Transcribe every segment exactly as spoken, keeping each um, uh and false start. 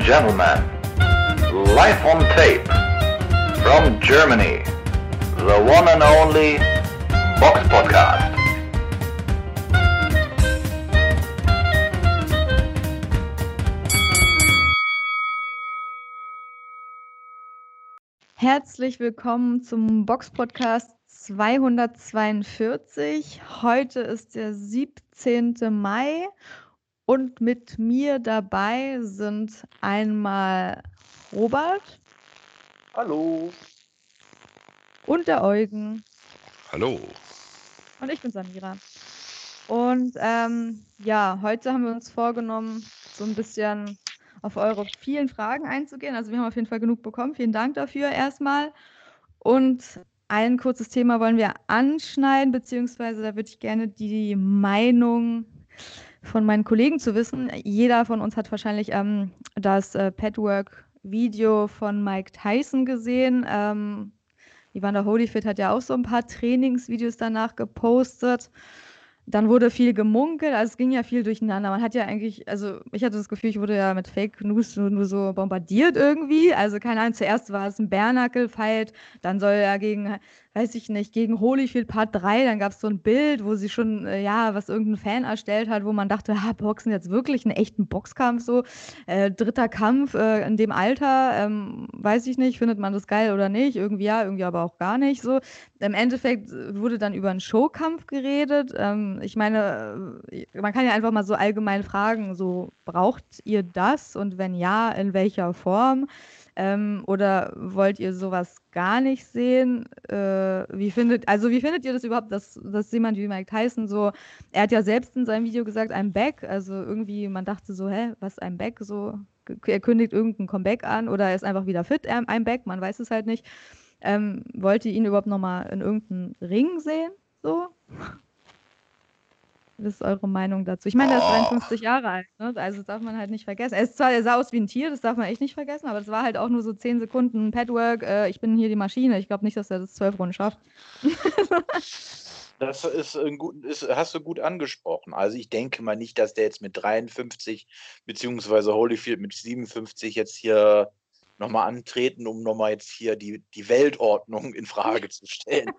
and gentlemen, live on tape from Germany, the one and only Box Podcast. Herzlich willkommen zum Box Podcast zweihundertzweiundvierzig. Heute ist der siebzehnte Mai und mit mir dabei sind einmal Robert. Hallo. Und der Eugen. Hallo. Und ich bin Samira. Und ähm, ja, heute haben wir uns vorgenommen, so ein bisschen auf eure vielen Fragen einzugehen. Also wir haben auf jeden Fall genug bekommen. Vielen Dank dafür erstmal. Und ein kurzes Thema wollen wir anschneiden, beziehungsweise da würde ich gerne die Meinung von meinen Kollegen zu wissen. Jeder von uns hat wahrscheinlich ähm, das äh, Padwork-Video von Mike Tyson gesehen. Ähm, Evander Holyfield hat ja auch so ein paar Trainingsvideos danach gepostet. Dann wurde viel gemunkelt, also es ging ja viel durcheinander. Man hat ja eigentlich, also ich hatte das Gefühl, ich wurde ja mit Fake News nur, nur so bombardiert irgendwie. Also keine Ahnung, zuerst war es ein Bare-Knuckle-Fight, dann soll er gegen, weiß ich nicht, gegen Holyfield Part drei, dann gab es so ein Bild, wo sie schon, äh, ja, was irgendein Fan erstellt hat, wo man dachte, ha, Boxen jetzt wirklich einen echten Boxkampf so. Äh, dritter Kampf äh, in dem Alter, ähm, weiß ich nicht, findet man das geil oder nicht? Irgendwie ja, irgendwie aber auch gar nicht so. Im Endeffekt wurde dann über einen Showkampf geredet. Ähm, ich meine, man kann ja einfach mal so allgemein fragen, so braucht ihr das und wenn ja, in welcher Form? Ähm, oder wollt ihr sowas gar nicht sehen? Äh, wie findet, also wie findet ihr das überhaupt, dass, dass jemand wie Mike Tyson so, er hat ja selbst in seinem Video gesagt, I'm back, also irgendwie, man dachte so, hä, was I'm back, so, er kündigt irgendein Comeback an oder er ist einfach wieder fit, I'm back, man weiß es halt nicht. Ähm, wollt ihr ihn überhaupt nochmal in irgendeinem Ring sehen, so? Was ist eure Meinung dazu? Ich meine, er ist dreiundfünfzig Jahre alt, ne? Also das darf man halt nicht vergessen. Er ist zwar, er sah aus wie ein Tier, das darf man echt nicht vergessen, aber es war halt auch nur so zehn Sekunden Padwork, äh, ich bin hier die Maschine. Ich glaube nicht, dass er das zwölf Runden schafft. Das ist, ein gut, ist hast du gut angesprochen. Also ich denke mal nicht, dass der jetzt mit dreiundfünfzig beziehungsweise Holyfield mit siebenundfünfzig jetzt hier nochmal antreten, um nochmal jetzt hier die, die Weltordnung in Frage zu stellen.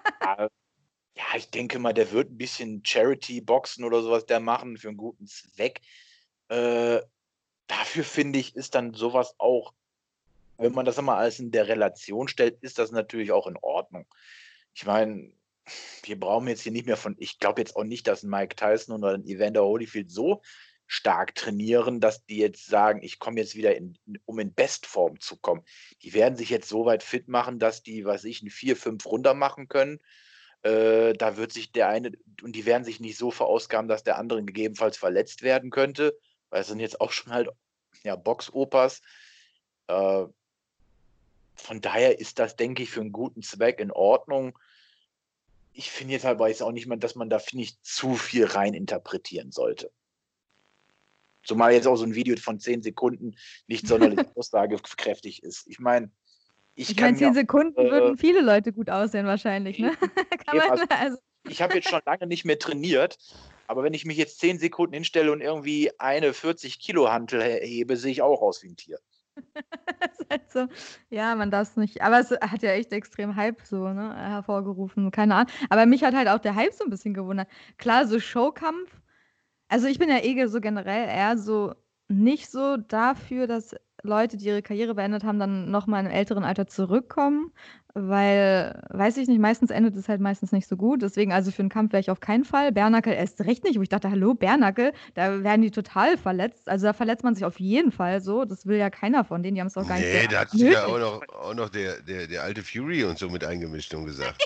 Ja, ich denke mal, der wird ein bisschen Charity-Boxen oder sowas der machen für einen guten Zweck. Äh, dafür finde ich, ist dann sowas auch, wenn man das mal alles in der Relation stellt, ist das natürlich auch in Ordnung. Ich meine, wir brauchen jetzt hier nicht mehr von, ich glaube jetzt auch nicht, dass ein Mike Tyson oder ein Evander Holyfield so stark trainieren, dass die jetzt sagen, ich komme jetzt wieder, in, um in Bestform zu kommen. Die werden sich jetzt so weit fit machen, dass die, was ich, ein vier, fünf runter machen können. Äh, da wird sich der eine, und die werden sich nicht so verausgaben, dass der andere gegebenenfalls verletzt werden könnte, weil es sind jetzt auch schon halt ja, Boxopas. Äh, von daher ist das, denke ich, für einen guten Zweck in Ordnung. Ich finde jetzt halt, weiß auch nicht mal, dass man da, finde ich, zu viel rein interpretieren sollte. Zumal jetzt auch so ein Video von zehn Sekunden nicht sonderlich aussagekräftig ist. Ich meine, Ich, ich meine, zehn Sekunden äh, würden viele Leute gut aussehen wahrscheinlich, ne? Kann man, also, also. Ich habe jetzt schon lange nicht mehr trainiert, aber wenn ich mich jetzt zehn Sekunden hinstelle und irgendwie eine vierzig Kilo Hantel hebe, sehe ich auch aus wie ein Tier. Das ist halt so, ja, man darf es nicht, aber es hat ja echt extrem Hype so, ne, hervorgerufen, keine Ahnung. Aber mich hat halt auch der Hype so ein bisschen gewundert. Klar, so Showkampf, also ich bin ja eh so generell eher so nicht so dafür, dass Leute, die ihre Karriere beendet haben, dann nochmal im älteren Alter zurückkommen, weil, weiß ich nicht, meistens endet es halt meistens nicht so gut. Deswegen, also für einen Kampf wäre ich auf keinen Fall. Bare-Knuckle erst recht nicht, wo ich dachte, hallo, Bare-Knuckle, da werden die total verletzt. Also da verletzt man sich auf jeden Fall so. Das will ja keiner von denen, die haben es auch gar nicht. Nee, da hat sich ja auch noch, auch noch der, der, der alte Fury und so mit eingemischt und gesagt.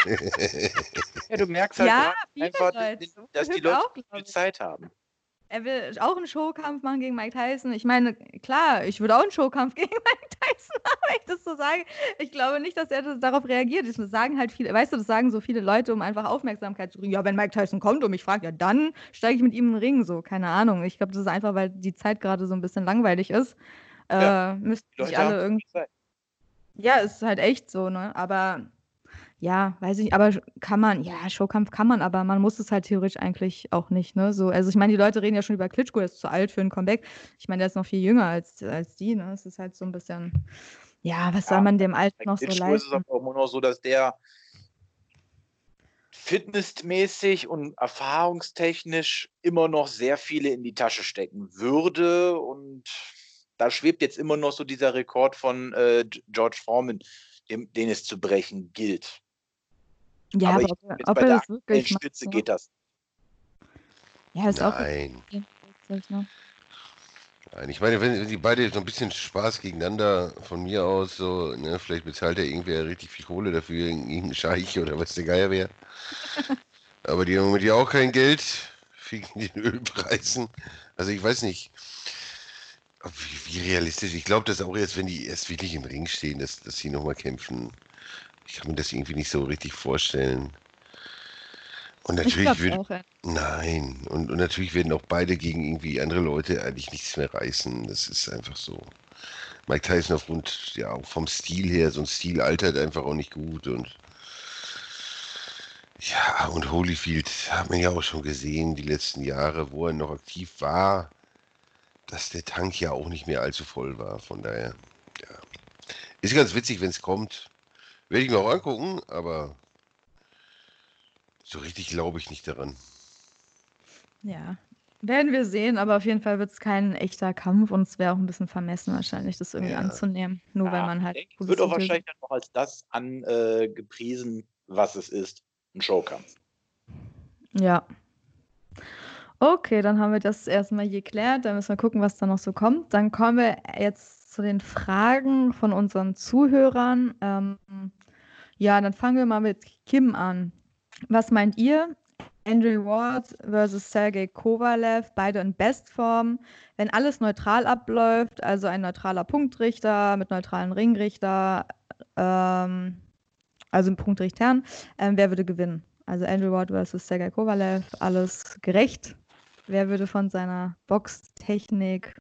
Ja, du merkst halt ja, einfach, Leute. dass die Leute auch, viel Zeit haben. Er will auch einen Showkampf machen gegen Mike Tyson. Ich meine, klar, ich würde auch einen Showkampf gegen Mike Tyson machen, wenn ich das so sage. Ich glaube nicht, dass er das darauf reagiert. Das sagen halt viele, weißt du, das sagen so viele Leute, um einfach Aufmerksamkeit zu kriegen. Ja, wenn Mike Tyson kommt und mich fragt, ja, dann steige ich mit ihm in den Ring. So, keine Ahnung. Ich glaube, das ist einfach, weil die Zeit gerade so ein bisschen langweilig ist. Ja, äh, müssten sich alle irgendwie. Ja, ist halt echt so, ne? Aber ja, weiß ich nicht, aber kann man, ja, Showkampf kann man, aber man muss es halt theoretisch eigentlich auch nicht, ne? So, also ich meine, die Leute reden ja schon über Klitschko, der ist zu alt für ein Comeback. Ich meine, der ist noch viel jünger als, als die, ne? Es ist halt so ein bisschen, ja, was soll Ja, man dem Alten bei noch so Klitschko ist es leisten? aber auch immer noch so, dass der fitnessmäßig und erfahrungstechnisch immer noch sehr viele in die Tasche stecken würde. Und da schwebt jetzt immer noch so dieser Rekord von äh, George Foreman, dem, den es zu brechen gilt. Ja, aber aber ich ob, glaube, er- jetzt ob bei er der das aktuellen wirklich macht, Spitze ne? geht das. Ja, ist auch Nein. vierzig, ne? Nein, ich meine, wenn, wenn die beide so ein bisschen Spaß gegeneinander von mir aus, so, ne, vielleicht bezahlt ja irgendwer richtig viel Kohle dafür, irgendein Scheich oder was der Geier wäre. Aber die haben mit dir auch kein Geld wegen den Ölpreisen. Also ich weiß nicht, ob- wie, wie realistisch. Ich glaube, dass auch jetzt, wenn die erst wirklich im Ring stehen, dass, dass sie nochmal kämpfen. Ich kann mir das irgendwie nicht so richtig vorstellen. Und Ich natürlich glaube wird. auch, ja. Nein. Und, und natürlich werden auch beide gegen irgendwie andere Leute eigentlich nichts mehr reißen. Das ist einfach so. Mike Tyson aufgrund, ja, auch vom Stil her, so ein Stil altert einfach auch nicht gut. Und ja, und Holyfield hat man ja auch schon gesehen, die letzten Jahre, wo er noch aktiv war, dass der Tank ja auch nicht mehr allzu voll war. Von daher, ja. Ist ganz witzig, wenn es kommt. Werde ich mir auch angucken, aber so richtig glaube ich nicht daran. Ja, werden wir sehen, aber auf jeden Fall wird es kein echter Kampf und es wäre auch ein bisschen vermessen wahrscheinlich, das irgendwie Ja. anzunehmen, nur weil Ja, man ich halt denke, es wird auch cooles Titel wahrscheinlich dann noch als das angepriesen, was es ist. Ein Showkampf. Ja. Okay, dann haben wir das erstmal geklärt. Dann müssen wir gucken, was da noch so kommt. Dann kommen wir jetzt zu den Fragen von unseren Zuhörern. Ähm, ja, dann fangen wir mal mit Kim an. Was meint ihr? Andrew Ward versus Sergei Kovalev, beide in Bestform. Wenn alles neutral abläuft, also ein neutraler Punktrichter mit neutralen Ringrichter, ähm, also ein Punktrichtern, ähm, wer würde gewinnen? Also Andrew Ward versus Sergei Kovalev, alles gerecht. Wer würde von seiner Boxtechnik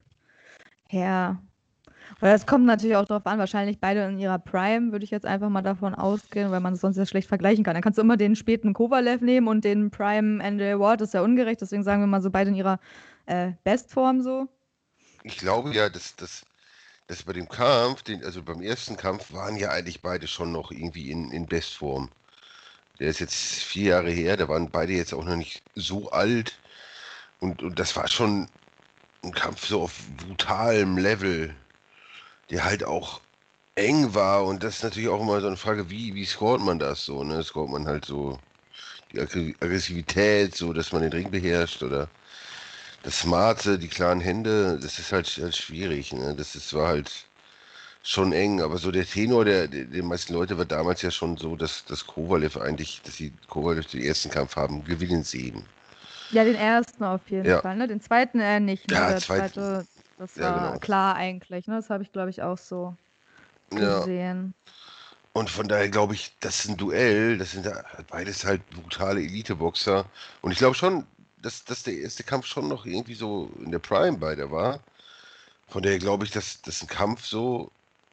her. Oder es kommt natürlich auch darauf an, wahrscheinlich beide in ihrer Prime, würde ich jetzt einfach mal davon ausgehen, weil man es sonst ja schlecht vergleichen kann. Dann kannst du immer den späten Kovalev nehmen und den Prime Andrew Ward, das ist ja ungerecht, deswegen sagen wir mal so beide in ihrer äh, Bestform so. Ich glaube ja, dass, dass, dass bei dem Kampf, den, also beim ersten Kampf, waren ja eigentlich beide schon noch irgendwie in, in Bestform. Der ist jetzt vier Jahre her, da waren beide jetzt auch noch nicht so alt. Und, und das war schon ein Kampf so auf brutalem Level, der halt auch eng war. Und das ist natürlich auch immer so eine Frage, wie, wie scoret man das so, ne? Scoret man halt so die Aggr- Aggressivität, so dass man den Ring beherrscht oder das Smarte, die klaren Hände, das ist halt, halt schwierig, ne? Das ist, war halt schon eng, aber so der Tenor der, der, der meisten Leute war damals ja schon so, dass, dass Kovalev eigentlich, dass sie Kovalev den ersten Kampf haben gewinnen sehen. Ja, den ersten auf jeden Ja. Fall, ne? Den zweiten eher nicht, ne? Ja, Der zweiten. zweite, das Ja, war genau. klar eigentlich, ne? Das habe ich, glaube ich, auch so Ja. gesehen. Und von daher glaube ich, das ist ein Duell, das sind ja beides halt brutale Elite-Boxer. Und ich glaube schon, dass, dass der erste Kampf schon noch irgendwie so in der Prime beider war. Von daher glaube ich, dass, dass ein Kampf so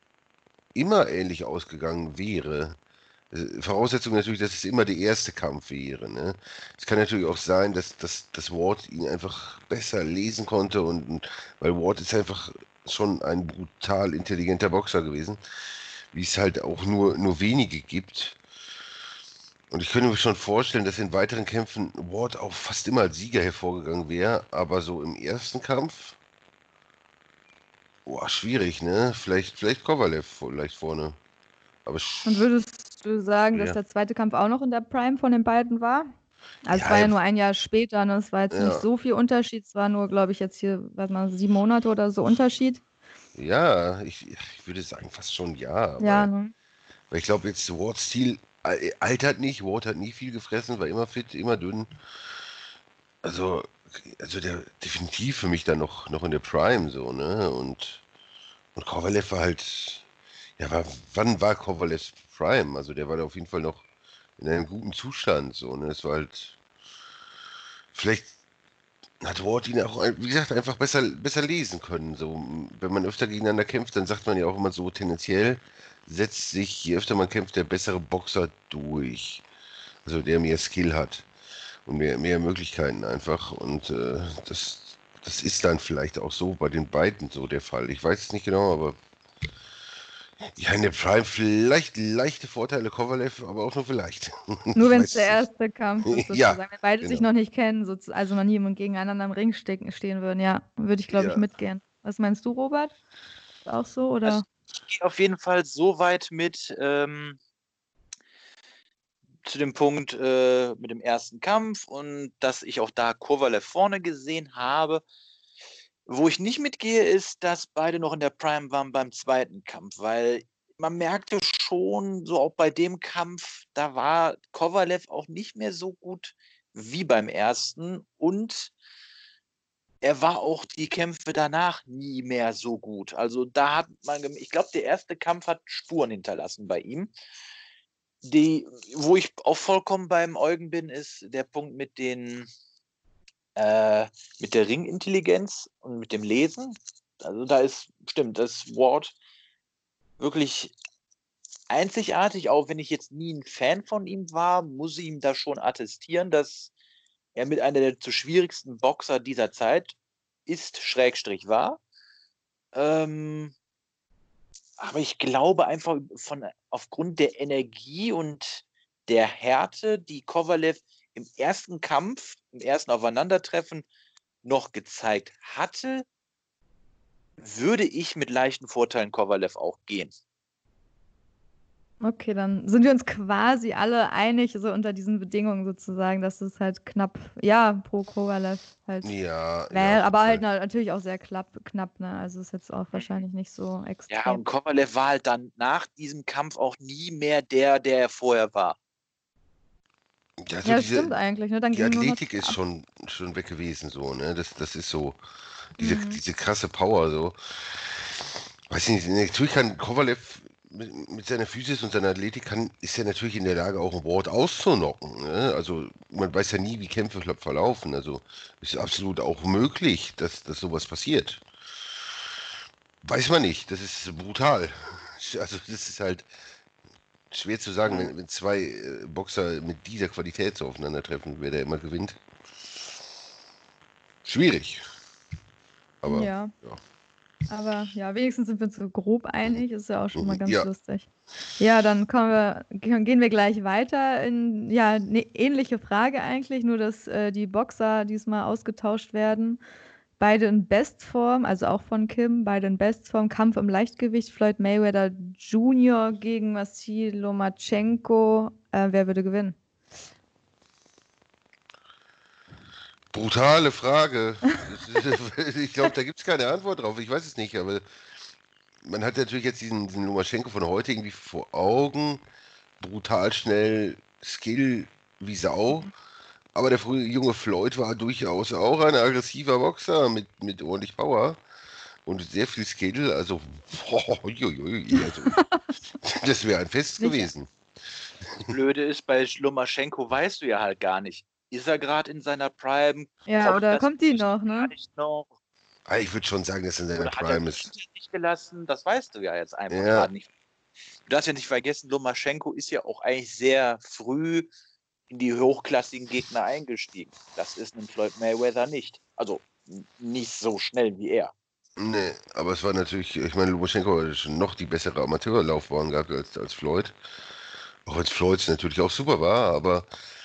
immer ähnlich ausgegangen wäre. Äh, Voraussetzung natürlich, dass es immer der erste Kampf wäre. Ne? Es kann natürlich auch sein, dass, dass, dass Ward ihn einfach besser lesen konnte und und- weil Ward ist einfach schon ein brutal intelligenter Boxer gewesen, wie es halt auch nur, nur wenige gibt. Und ich könnte mir schon vorstellen, dass in weiteren Kämpfen Ward auch fast immer als Sieger hervorgegangen wäre, aber so im ersten Kampf, boah, schwierig, ne? Vielleicht, vielleicht Kovalev vielleicht vorne. Aber Und sch- würdest du sagen, dass ja. der zweite Kampf auch noch in der Prime von den beiden war? Also es Ja, war ja er- nur ein Jahr später, ne? Es war jetzt nicht ja. so viel Unterschied. Es war nur, glaube ich, jetzt hier, warte mal, sieben Monate oder so Unterschied. Ja, ich, ich würde sagen fast schon ja, Ja, weil, ne? weil ich glaube jetzt Wards Stil al- altert nicht. Ward hat nie viel gefressen, war immer fit, immer dünn. Also, also der definitiv für mich dann noch, noch in der Prime so, ne? Und, und Kovalev war halt, ja, war, wann war Kovalevs Prime? Also der war da auf jeden Fall noch in einem guten Zustand, so, ne? Es war halt, vielleicht hat Ward ihn auch, wie gesagt, einfach besser, besser lesen können. So, wenn man öfter gegeneinander kämpft, dann sagt man ja auch immer so, tendenziell setzt sich, je öfter man kämpft, der bessere Boxer durch. Also der mehr Skill hat und mehr, mehr Möglichkeiten einfach. Und äh, das, das ist dann vielleicht auch so bei den beiden so der Fall. Ich weiß es nicht genau, aber ja, in der Prime vielleicht leichte Vorteile Kovalev, aber auch nur vielleicht. Nur Ich wenn weiß es der es nicht. erste Kampf ist, Ja, sozusagen. Wenn beide sich genau. noch nicht kennen, sozu- also noch nie gegeneinander im Ring ste stehen würden, ja, würde ich, glaube ich, Ja. mitgehen. Was meinst du, Robert? Ist auch so, oder? Also ich gehe auf jeden Fall so weit mit ähm, zu dem Punkt äh, mit dem ersten Kampf und dass ich auch da Kovalev vorne gesehen habe. Wo ich nicht mitgehe, ist, dass beide noch in der Prime waren beim zweiten Kampf, weil man merkte schon, so auch bei dem Kampf, da war Kovalev auch nicht mehr so gut wie beim ersten und er war auch die Kämpfe danach nie mehr so gut. Also da hat man, gem- ich glaube, der erste Kampf hat Spuren hinterlassen bei ihm. Die, wo ich auch vollkommen beim Eugen bin, ist der Punkt mit den äh, mit der Ringintelligenz und mit dem Lesen. Also da ist, stimmt, das Ward wirklich einzigartig, auch wenn ich jetzt nie ein Fan von ihm war, muss ich ihm da schon attestieren, dass er mit einer der zu schwierigsten Boxer dieser Zeit ist, Schrägstrich war. Ähm, aber ich glaube einfach von, aufgrund der Energie und der Härte, die Kovalev im ersten Kampf, im ersten Aufeinandertreffen noch gezeigt hatte, würde ich mit leichten Vorteilen Kovalev auch gehen. Okay, dann sind wir uns quasi alle einig, so unter diesen Bedingungen sozusagen, dass es halt knapp, ja, pro Kovalev halt Ja, ja, wäre, auf aber jeden halt Fall. na- natürlich auch sehr knapp, knapp, ne? Also ist jetzt auch wahrscheinlich nicht so Ja, extrem. und Kovalev war halt dann nach diesem Kampf auch nie mehr der, der er vorher war. Ja, so Ja, das diese, stimmt eigentlich, ne? Dann die ging nur noch Athletik ist ab. schon, schon weg gewesen, so, ne? Das, das ist so, diese, Mhm. diese krasse Power, so. Weiß ich nicht, natürlich kann Kovalev mit, mit seiner Physis und seiner Athletik kann, ist er natürlich in der Lage, auch ein Ward auszunocken. Ne? Also man weiß ja nie, wie Kämpfe verlaufen. Also ist absolut auch möglich, dass, dass sowas passiert. Weiß man nicht, das ist brutal. Also das ist halt schwer zu sagen, wenn, wenn zwei äh, Boxer mit dieser Qualität so aufeinandertreffen, wer der immer gewinnt. Schwierig. Aber Ja, ja. aber ja, wenigstens sind wir uns so grob einig, ist ja auch schon mal ganz Ja, lustig. Ja, dann kommen wir, ge- gehen wir gleich weiter in, ja, eine ähnliche Frage eigentlich, nur dass äh, die Boxer diesmal ausgetauscht werden. Beide in Bestform, also auch von Kim, beide in Bestform. Kampf im Leichtgewicht, Floyd Mayweather Junior gegen Wassil Lomachenko. Äh, wer würde gewinnen? brutale Frage. Ich glaube, da gibt es keine Antwort drauf. Ich weiß es nicht, aber man hat natürlich jetzt diesen, diesen Lomaschenko von heute irgendwie vor Augen. Brutal schnell, Skill wie Sau. Aber der frühe junge Floyd war durchaus auch ein aggressiver Boxer mit, mit ordentlich Power und sehr viel Skill. Also, boah, uiuiui, also das wäre ein Fest Nicht, gewesen. Das Blöde ist, bei Lomaschenko weißt du ja halt gar nicht. Ist er gerade in seiner Prime? ja, oder das kommt die vielleicht noch, gar ne? nicht noch? Ah, ich würde schon sagen, dass er in seiner Oder hat er Prime sich ist. hinter sich gelassen? Das weißt du ja jetzt einfach Ja, gerade nicht. Du darfst ja nicht vergessen, Lomaschenko ist ja auch eigentlich sehr früh in die hochklassigen Gegner eingestiegen. Das ist ein Floyd Mayweather nicht. Also n- nicht so schnell wie er. nee, aber es war natürlich, ich meine, Lomaschenko hat schon noch die bessere Amateurlaufbahn gehabt als, als Floyd. Auch als Floyd natürlich auch super war, aber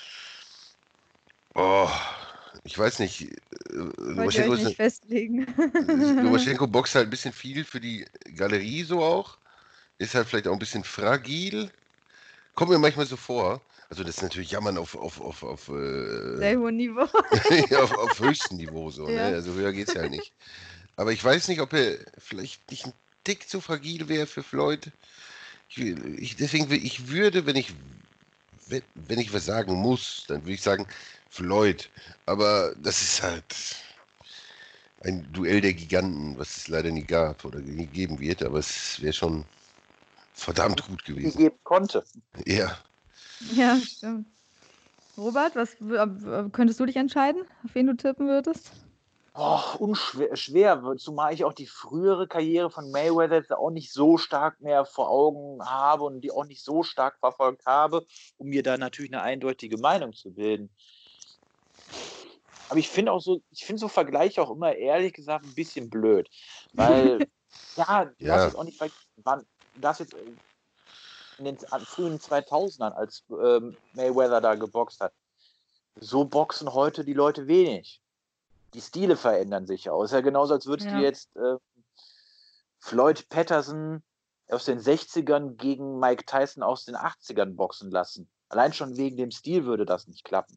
oh, ich weiß nicht. äh, Wollt ihr Lomaschenko euch ist nicht festlegen? Lomaschenko boxt halt ein bisschen viel für die Galerie so auch. Ist halt vielleicht auch ein bisschen fragil. Kommt mir manchmal so vor. Also das ist natürlich Jammern auf, auf, auf, auf, äh, Sehr hohes Niveau. auf, auf höchstem Niveau so, ne? Ja. Also höher geht's ja halt nicht. Aber ich weiß nicht, ob er vielleicht nicht ein Tick zu fragil wäre für Floyd. Ich, ich, deswegen, will- ich würde, wenn ich, wenn, wenn ich was sagen muss, dann würde ich sagen Floyd. Aber das ist halt ein Duell der Giganten, was es leider nie gab oder nie geben wird, aber es wäre schon verdammt gut gewesen. Gegeben konnte. Ja. Ja, stimmt. Robert, was w- äh, könntest du dich entscheiden, auf wen du tippen würdest? Och, unschwer, schwer, zumal ich auch die frühere Karriere von Mayweather jetzt auch nicht so stark mehr vor Augen habe und die auch nicht so stark verfolgt habe, um mir da natürlich eine eindeutige Meinung zu bilden. Aber ich finde auch so, ich finde so Vergleiche auch immer ehrlich gesagt ein bisschen blöd. Weil, ja, du Ja. darfst jetzt auch nicht vergessen, wann, du darfst jetzt in den frühen zweitausendern, als ähm, Mayweather da geboxt hat, so boxen heute die Leute wenig. Die Stile verändern sich auch. Ist ja genauso, als würdest Ja. du jetzt äh, Floyd Patterson aus den sechzigern gegen Mike Tyson aus den achtzigern boxen lassen. Allein schon wegen dem Stil würde das nicht klappen.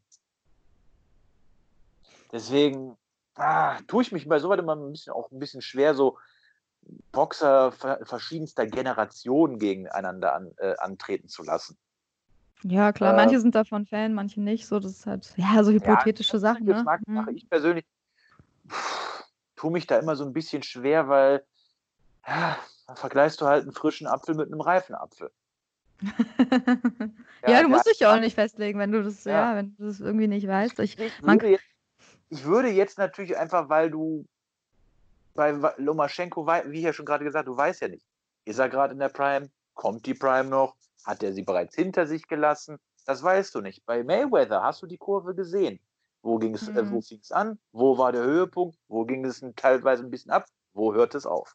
Deswegen ah, tue ich mich bei sowas immer ein bisschen, auch ein bisschen schwer, so Boxer ver- verschiedenster Generationen gegeneinander an, äh, antreten zu lassen. Ja, klar, Äh, manche sind davon Fan, manche nicht. So, das ist halt, ja, so hypothetische Sachen, ne? Geschmackssache. Mhm. Ich persönlich pff, tue mich da immer so ein bisschen schwer, weil ja, da vergleichst du halt einen frischen Apfel mit einem reifen Apfel. Ja, du der musst dich ja auch eine- nicht festlegen, wenn du das, Ja. ja, wenn du das irgendwie nicht weißt. Ich, Ich man, würde, jetzt, ich würde jetzt natürlich einfach, weil du bei Wa- Lomaschenko, wei- wie ich ja schon gerade gesagt, du weißt ja nicht, ist er gerade in der Prime, kommt die Prime noch, hat er sie bereits hinter sich gelassen, das weißt du nicht. Bei Mayweather hast du die Kurve gesehen. Wo ging es, äh, Mhm. wo fing es an, wo war der Höhepunkt, wo ging es teilweise ein bisschen ab, wo hört es auf?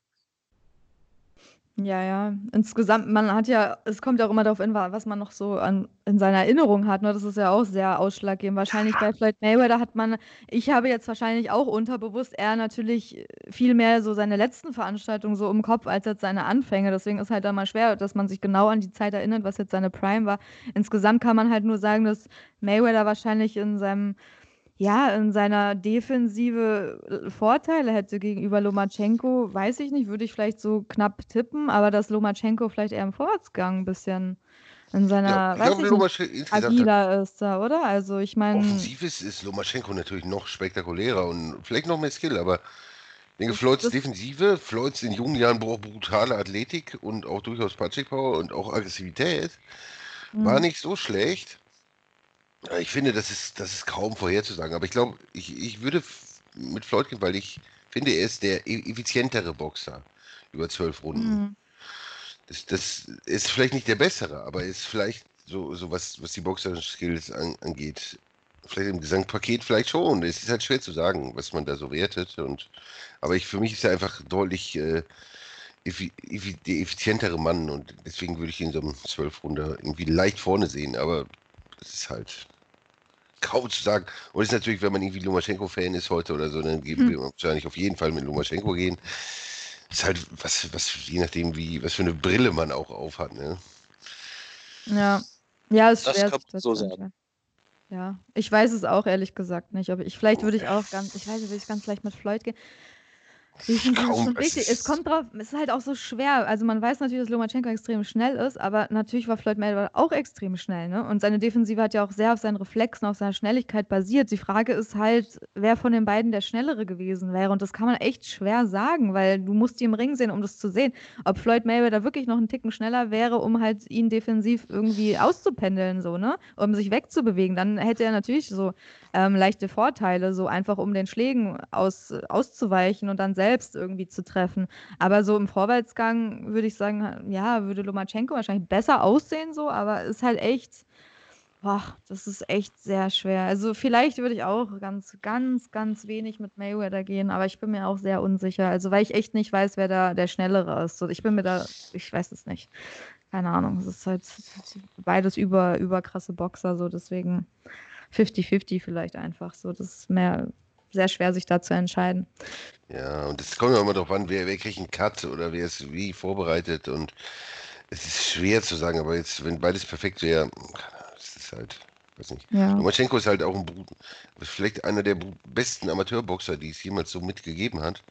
ja, ja. Insgesamt, man hat ja, es kommt ja auch immer darauf an, wa- was man noch so an, in seiner Erinnerung hat. Ne? Das ist ja auch sehr ausschlaggebend. Wahrscheinlich bei Floyd Mayweather hat man, ich habe jetzt wahrscheinlich auch unterbewusst eher natürlich viel mehr so seine letzten Veranstaltungen so im Kopf als jetzt seine Anfänge. Deswegen ist halt immer schwer, dass man sich genau an die Zeit erinnert, was jetzt seine Prime war. Insgesamt kann man halt nur sagen, dass Mayweather wahrscheinlich in seinem ja, in seiner Defensive äh, Vorteile hätte gegenüber Lomachenko, weiß ich nicht, würde ich vielleicht so knapp tippen, aber dass Lomachenko vielleicht eher im Vorwärtsgang ein bisschen in Ja, seiner, ich weiß glaube, ich nicht, Lomaschenko insgesamt hat agiler ist da, oder? Also ich meine, offensiv ist, ist Lomaschenko natürlich noch spektakulärer und vielleicht noch mehr Skill, aber ich denke, das, Floyds das, Defensive, Floyds in jungen Jahren braucht brutale Athletik und auch durchaus Punching-Power und auch Aggressivität. War mh, nicht so schlecht. Ja, ich finde, das ist, das ist kaum vorherzusagen. Aber ich glaube, ich, ich würde f- mit Floyd gehen, weil ich finde, er ist der e- effizientere Boxer über zwölf Runden. mh, Das, das ist vielleicht nicht der bessere, aber ist vielleicht so, so was, was die Boxer-Skills an, angeht. Vielleicht im Gesamtpaket vielleicht schon. Es ist halt schwer zu sagen, was man da so wertet. Und, aber ich, für mich ist er einfach deutlich äh, effi, effi, der effizientere Mann und deswegen würde ich ihn in so einem zwölf Runde irgendwie leicht vorne sehen. Aber das ist halt kaum zu sagen. Und ist natürlich, wenn man irgendwie Lomaschenko-Fan ist heute oder so, dann geben wir hm, wahrscheinlich auf jeden Fall mit Lomaschenko gehen. Ist halt was, was, je nachdem, wie, was für eine Brille man auch aufhat, ne? ja. Ja, ist Das schwer, kann sich man dazu so sagen. entscheiden. Ja, ich weiß es auch ehrlich gesagt nicht, aber ich, vielleicht würde ich auch ganz, ich weiß nicht, würde ich ganz leicht mit Floyd gehen. Defensiv ist Kaum, schon es wichtig. Es ist, kommt drauf, es ist halt auch so schwer. Also man weiß natürlich, dass Lomachenko extrem schnell ist, aber natürlich war Floyd Mayweather auch extrem schnell, ne? Und seine Defensive hat ja auch sehr auf seinen Reflexen, auf seiner Schnelligkeit basiert. Die Frage ist halt, wer von den beiden der Schnellere gewesen wäre. Und das kann man echt schwer sagen, weil du musst die im Ring sehen, um das zu sehen. Ob Floyd Mayweather wirklich noch einen Ticken schneller wäre, um halt ihn defensiv irgendwie auszupendeln, so, ne? Um sich wegzubewegen. Dann hätte er natürlich so ähm, leichte Vorteile, so einfach um den Schlägen aus, auszuweichen und dann selbst irgendwie zu treffen. Aber so im Vorwärtsgang würde ich sagen, ja, würde Lomachenko wahrscheinlich besser aussehen, so, aber ist halt echt, boah, das ist echt sehr schwer. Also vielleicht würde ich auch ganz, ganz, ganz wenig mit Mayweather gehen, aber ich bin mir auch sehr unsicher. Also weil ich echt nicht weiß, wer da der Schnellere ist. So, ich bin mir da, ich weiß es nicht. Keine Ahnung. Es ist halt beides über, überkrasse Boxer, so deswegen fünfzig fünfzig vielleicht einfach so. Das ist mehr sehr schwer, sich da zu entscheiden. ja, und es kommt ja immer darauf an, wer, wer kriegt einen Cut oder wer ist wie vorbereitet und es ist schwer zu sagen, aber jetzt, wenn beides perfekt wäre, es ist halt, weiß nicht. Ja. Lomachenko ist halt auch ein, Bru- vielleicht einer der bu- besten Amateurboxer, die es jemals so mitgegeben hat.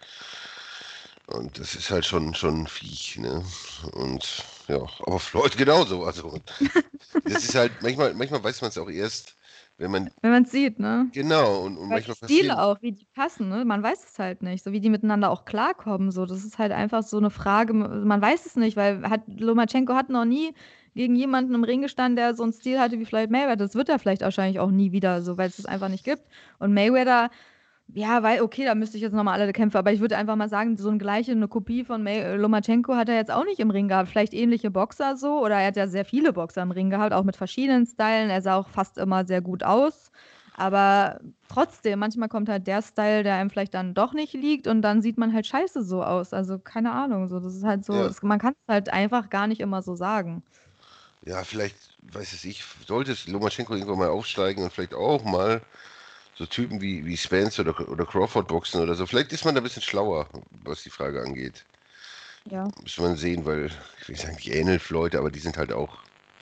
Und das ist halt schon, schon ein Viech, ne? Und ja, aber Floyd genauso. Also, das ist halt, manchmal, manchmal weiß man es auch erst, wenn man, Wenn man es sieht, ne? genau, und, und Weil die manchmal Stile passieren, auch, wie die passen, ne? Man weiß es halt nicht, so wie die miteinander auch klarkommen. So, das ist halt einfach so eine Frage. Man weiß es nicht, weil hat, Lomachenko hat noch nie gegen jemanden im Ring gestanden, der so einen Stil hatte wie Floyd Mayweather. Das wird er vielleicht wahrscheinlich auch nie wieder, so weil es es einfach nicht gibt. Und Mayweather Ja, weil, okay, da müsste ich jetzt nochmal alle Kämpfe, aber ich würde einfach mal sagen, so eine gleiche, eine Kopie von May Lomachenko hat er jetzt auch nicht im Ring gehabt. Vielleicht ähnliche Boxer so, oder er hat ja sehr viele Boxer im Ring gehabt, auch mit verschiedenen Stylen. Er sah auch fast immer sehr gut aus. Aber trotzdem, manchmal kommt halt der Style, der einem vielleicht dann doch nicht liegt und dann sieht man halt scheiße so aus. Also keine Ahnung, so das ist halt so, Ja. es, man kann es halt einfach gar nicht immer so sagen. Ja, vielleicht, weiß es ich, sollte es Lomachenko irgendwann mal aufsteigen und vielleicht auch mal so Typen wie, wie Spence oder, oder Crawford boxen oder so. Vielleicht ist man da ein bisschen schlauer, was die Frage angeht. Ja. Muss man sehen, weil, ich will nicht sagen, die ähneln Leute, aber die sind halt auch,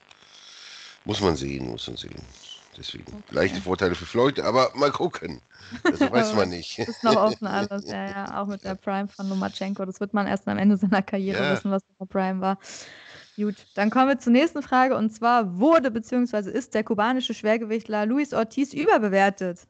muss man sehen, muss man sehen. Deswegen, Okay. leichte Vorteile für Floyd, aber mal gucken. Also weiß man nicht. Das ist noch offen alles, ja, ja, auch mit der Prime von Lomachenko. Das wird man erst am Ende seiner Karriere Ja. wissen, was der Prime war. Gut, dann kommen wir zur nächsten Frage und zwar wurde bzw. ist der kubanische Schwergewichtler Luis Ortiz überbewertet?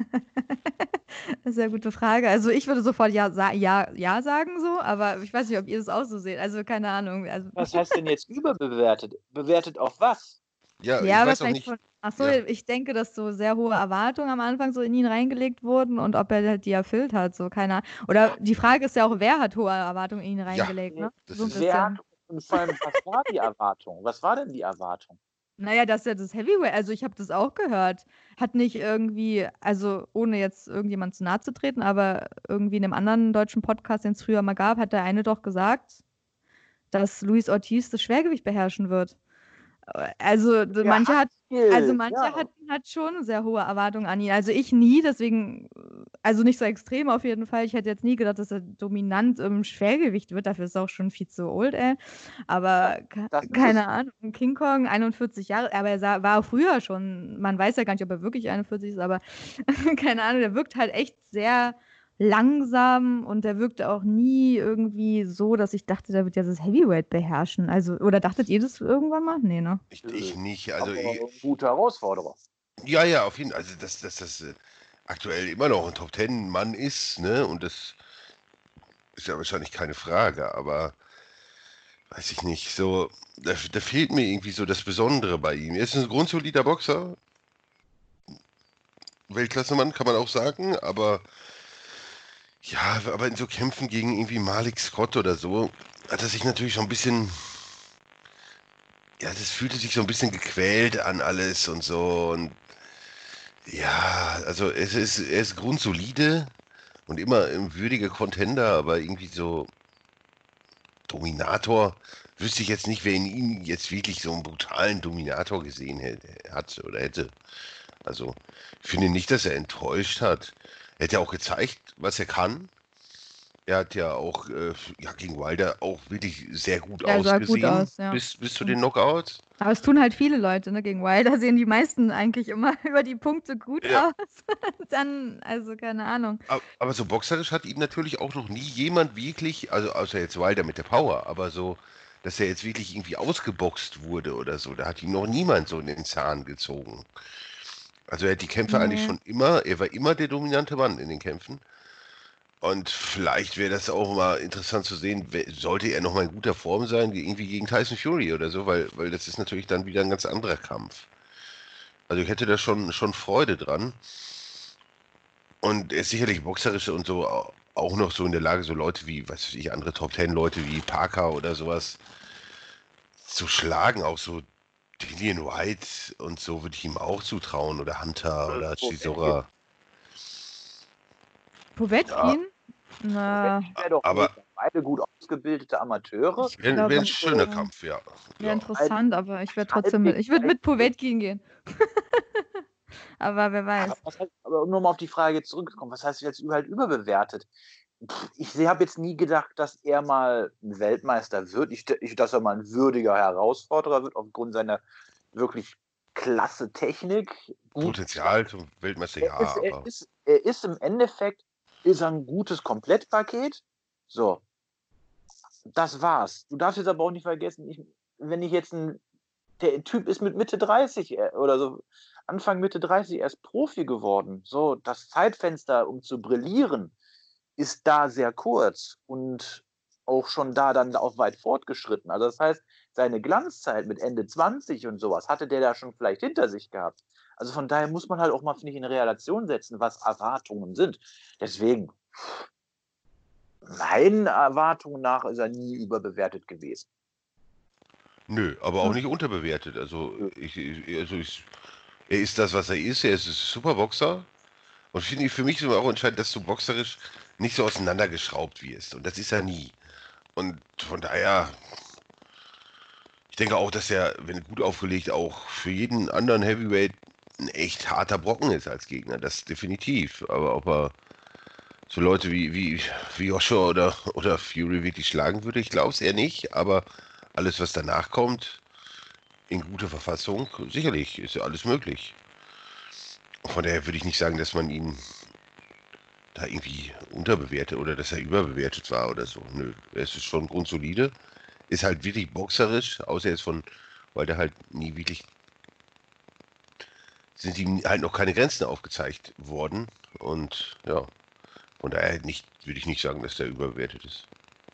Das ist ja eine gute Frage. Also ich würde sofort ja, sa ja, ja sagen so, aber ich weiß nicht, ob ihr das auch so seht. Also keine Ahnung. Also, Was heißt denn jetzt überbewertet? Bewertet auf was? Ja, ja, ich aber weiß auch vielleicht nicht. von. Achso, Ja. ich denke, dass so sehr hohe Erwartungen am Anfang so in ihn reingelegt wurden und ob er halt die erfüllt hat, so keine Ahnung. Oder die Frage ist ja auch, wer hat hohe Erwartungen in ihn reingelegt, ne? das So ein ist- Wer hat, bisschen. und vor allem, was war die Erwartung? Was war denn die Erwartung? Naja, dass er das Heavyweight, also ich habe das auch gehört, hat nicht irgendwie, also ohne jetzt irgendjemand zu nahe zu treten, aber irgendwie in einem anderen deutschen Podcast, den es früher mal gab, hat der eine doch gesagt, dass Luis Ortiz das Schwergewicht beherrschen wird. Also d- Er manche hat hat, viel, also manche ja. hatten hat schon sehr hohe Erwartungen an ihn. Also ich nie, deswegen, also nicht so extrem auf jeden Fall. Ich hätte jetzt nie gedacht, dass er dominant im Schwergewicht wird. Dafür ist er auch schon viel zu old, ey. Aber ke- Das ist keine es. Ahnung. King Kong, einundvierzig Jahre, aber er sah, war auch früher schon, man weiß ja gar nicht, ob er wirklich einundvierzig ist, aber keine Ahnung, der wirkt halt echt sehr langsam und der wirkte auch nie irgendwie so, dass ich dachte, der wird ja das Heavyweight beherrschen. Also, oder dachtet ihr das irgendwann mal? Nee, ne? Ich, ich nicht. Also, Aber ich, ein guter Herausforderer. ja, ja, auf jeden Fall. Also, dass, dass das äh, aktuell immer noch ein Top Ten Mann ist, ne? Und das ist ja wahrscheinlich keine Frage, aber weiß ich nicht. So, da, da fehlt mir irgendwie so das Besondere bei ihm. Er ist ein grundsolider Boxer. Weltklassemann, kann man auch sagen, aber ja, aber in so Kämpfen gegen irgendwie Malik Scott oder so, hat er sich natürlich schon ein bisschen, ja, das fühlte sich so ein bisschen gequält an alles und so. Und ja, also es ist, er ist grundsolide und immer ein würdiger Contender, aber irgendwie so Dominator, wüsste ich jetzt nicht, wer in ihm jetzt wirklich so einen brutalen Dominator gesehen hätte, hat oder hätte. Also, ich finde nicht, dass er enttäuscht hat. Er hat ja auch gezeigt, was er kann. Er hat ja auch äh, ja, gegen Wilder auch wirklich sehr gut Ja, sah gut ausgesehen, aus, ja. bis, bis zu den Knockouts. Aber es tun halt viele Leute, ne? Gegen Wilder sehen die meisten eigentlich immer über die Punkte gut Ja. aus. Dann, also keine Ahnung. Aber, aber so boxerisch hat ihm natürlich auch noch nie jemand wirklich, also außer jetzt Wilder mit der Power, aber so, dass er jetzt wirklich irgendwie ausgeboxt wurde oder so, da hat ihm noch niemand so in den Zahn gezogen. Also er hat die Kämpfe eigentlich Nee. schon immer, er war immer der dominante Mann in den Kämpfen. Und vielleicht wäre das auch mal interessant zu sehen, wer- sollte er noch mal in guter Form sein, wie irgendwie gegen Tyson Fury oder so, weil, weil das ist natürlich dann wieder ein ganz anderer Kampf. Also ich hätte da schon, schon Freude dran. Und er ist sicherlich boxerisch und so au- auch noch so in der Lage, so Leute wie, was weiß ich, andere Top Ten Leute wie Parker oder sowas zu schlagen, auch so Dillian White und so würde ich ihm auch zutrauen oder Hunter oder Chisora. Povetkin? Na, Wäre doch aber- nicht. Beide gut ausgebildete Amateure. Wäre glaube, wär ein schöner ja. Kampf, ja. wäre ja. interessant, aber ich werde trotzdem mit, ich würde mit Povetkin gehen. Aber wer weiß. Aber, was heißt, aber um nochmal auf die Frage jetzt zurückzukommen, was heißt jetzt halt überbewertet? Pff, Ich habe jetzt nie gedacht, dass er mal ein Weltmeister wird, ich, ich, dass er mal ein würdiger Herausforderer wird, aufgrund seiner wirklich klasse Technik. Gut. Potenzial zum Weltmeister, ja, Er ist, er, aber ist, er ist im Endeffekt ist er ein gutes Komplettpaket. So, das war's. Du darfst jetzt aber auch nicht vergessen, ich, wenn ich jetzt ein, der Typ ist mit Mitte dreißig äh, oder so, Anfang Mitte dreißig erst Profi geworden. So, das Zeitfenster, um zu brillieren, ist da sehr kurz und auch schon da dann auch weit fortgeschritten. Also das heißt, seine Glanzzeit mit Ende zwanzig und sowas hatte der da schon vielleicht hinter sich gehabt. Also von daher muss man halt auch mal, finde ich, in Relation setzen, was Erwartungen sind. Deswegen, meinen Erwartungen nach ist er nie überbewertet gewesen. Nö, aber auch Hm. nicht unterbewertet. Also, ich, ich, also ich, er ist das, was er ist. Er ist ein Superboxer. Und finde ich, für mich ist immer auch entscheidend, dass du boxerisch nicht so auseinandergeschraubt wirst. Und das ist er nie. Und von daher, ich denke auch, dass er, wenn gut aufgelegt, auch für jeden anderen Heavyweight ein echt harter Brocken ist als Gegner. Das definitiv. Aber ob er so Leute wie, wie, wie Joshua oder, oder Fury wirklich schlagen würde, ich glaube es eher nicht. Aber alles, was danach kommt, in guter Verfassung, sicherlich ist ja alles möglich. Von daher würde ich nicht sagen, dass man ihn da irgendwie unterbewertet oder dass er überbewertet war oder so. Nö, es ist schon grundsolide. Ist halt wirklich boxerisch, außer jetzt von, weil der halt nie wirklich, sind ihm halt noch keine Grenzen aufgezeigt worden. Und ja, von daher nicht, würde ich nicht sagen, dass der überbewertet ist.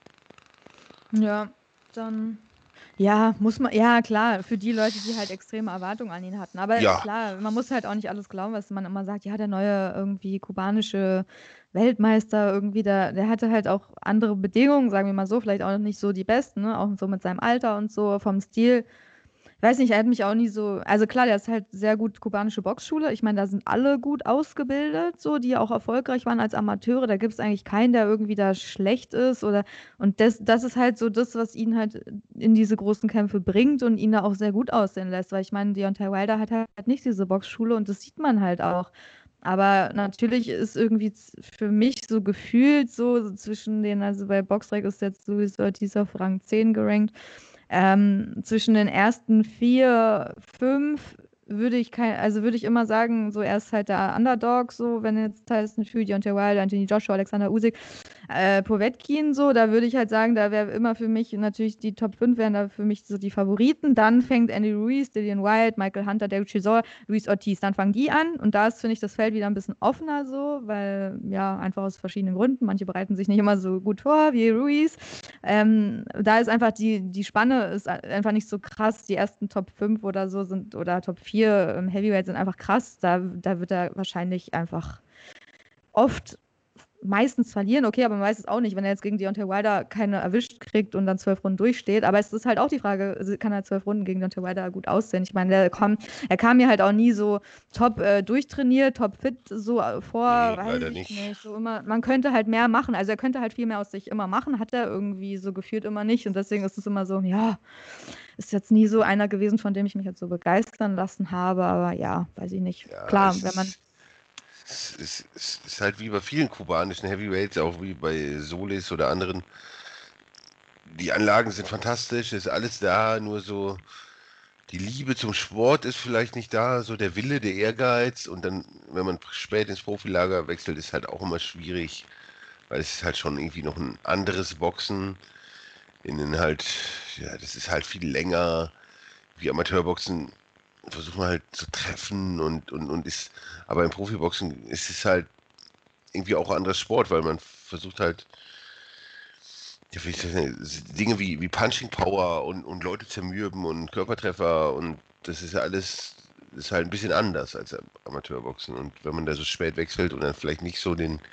Ja, dann. Ja, muss man, ja klar, für die Leute, die halt extreme Erwartungen an ihn hatten. Aber Ja. klar, man muss halt auch nicht alles glauben, was man immer sagt, ja, der neue irgendwie kubanische Weltmeister irgendwie, der, der hatte halt auch andere Bedingungen, sagen wir mal so, vielleicht auch nicht so die besten, ne? Auch so mit seinem Alter und so, vom Stil. Ich weiß nicht, er hat mich auch nie so, also klar, der ist halt sehr gut kubanische Boxschule. Ich meine, da sind alle gut ausgebildet, so, die auch erfolgreich waren als Amateure. Da gibt es eigentlich keinen, der irgendwie da schlecht ist oder, und das, das ist halt so das, was ihn halt in diese großen Kämpfe bringt und ihn da auch sehr gut aussehen lässt, weil ich meine, Deontay Wilder hat halt nicht diese Boxschule und das sieht man halt auch. Aber natürlich ist irgendwie z- für mich so gefühlt so, so zwischen den, also bei Boxrec ist jetzt Luis Ortiz auf Rang zehn gerankt, ähm, zwischen den ersten vier, fünf würde ich kein, also würde ich immer sagen, so er ist halt der Underdog, so wenn jetzt Tyson Fury, Deontay Wilder, Anthony Joshua, Alexander Usyk, äh, Povetkin, so, da würde ich halt sagen, da wäre immer für mich natürlich die Top fünf wären da für mich so die Favoriten. Dann fängt Andy Ruiz, Dillian Whyte, Michael Hunter, Derek Chisora, Luis Ortiz, dann fangen die an und da ist, finde ich, das Feld wieder ein bisschen offener so, weil ja, einfach aus verschiedenen Gründen. Manche bereiten sich nicht immer so gut vor wie Ruiz. Ähm, da ist einfach die, die Spanne ist einfach nicht so krass. Die ersten Top fünf oder so sind oder Top vier im Heavyweight sind einfach krass. Da, da wird er wahrscheinlich einfach oft meistens verlieren, okay, aber meistens auch nicht, wenn er jetzt gegen Deontay Wilder keine erwischt kriegt und dann zwölf Runden durchsteht. Aber es ist halt auch die Frage, kann er zwölf Runden gegen Deontay Wilder gut aussehen? Ich meine, der kam, er kam mir halt auch nie so top äh, durchtrainiert, top fit so äh, vor, Nee, weiß leider ich nicht. nicht. So immer, man könnte halt mehr machen. Also er könnte halt viel mehr aus sich immer machen, hat er irgendwie so gefühlt immer nicht. Und deswegen ist es immer so, ja, ist jetzt nie so einer gewesen, von dem ich mich jetzt so begeistern lassen habe. Aber ja, weiß ich nicht. Ja, Klar, es wenn man. ist, es ist, es ist halt wie bei vielen kubanischen Heavyweights, auch wie bei Solis oder anderen. Die Anlagen sind fantastisch, ist alles da, nur so die Liebe zum Sport ist vielleicht nicht da, so der Wille, der Ehrgeiz und dann, wenn man spät ins Profilager wechselt, ist halt auch immer schwierig, weil es ist halt schon irgendwie noch ein anderes Boxen, in den halt, ja, das ist halt viel länger, wie Amateurboxen versucht man halt zu treffen und, und, und ist, aber im Profiboxen ist es halt irgendwie auch ein anderes Sport, weil man versucht halt, ja, wie ich das nenne, Dinge wie, wie Punching Power und, und Leute zermürben und Körpertreffer und das ist ja alles, das ist halt ein bisschen anders als am Amateurboxen. Und wenn man da so spät wechselt und dann vielleicht nicht so den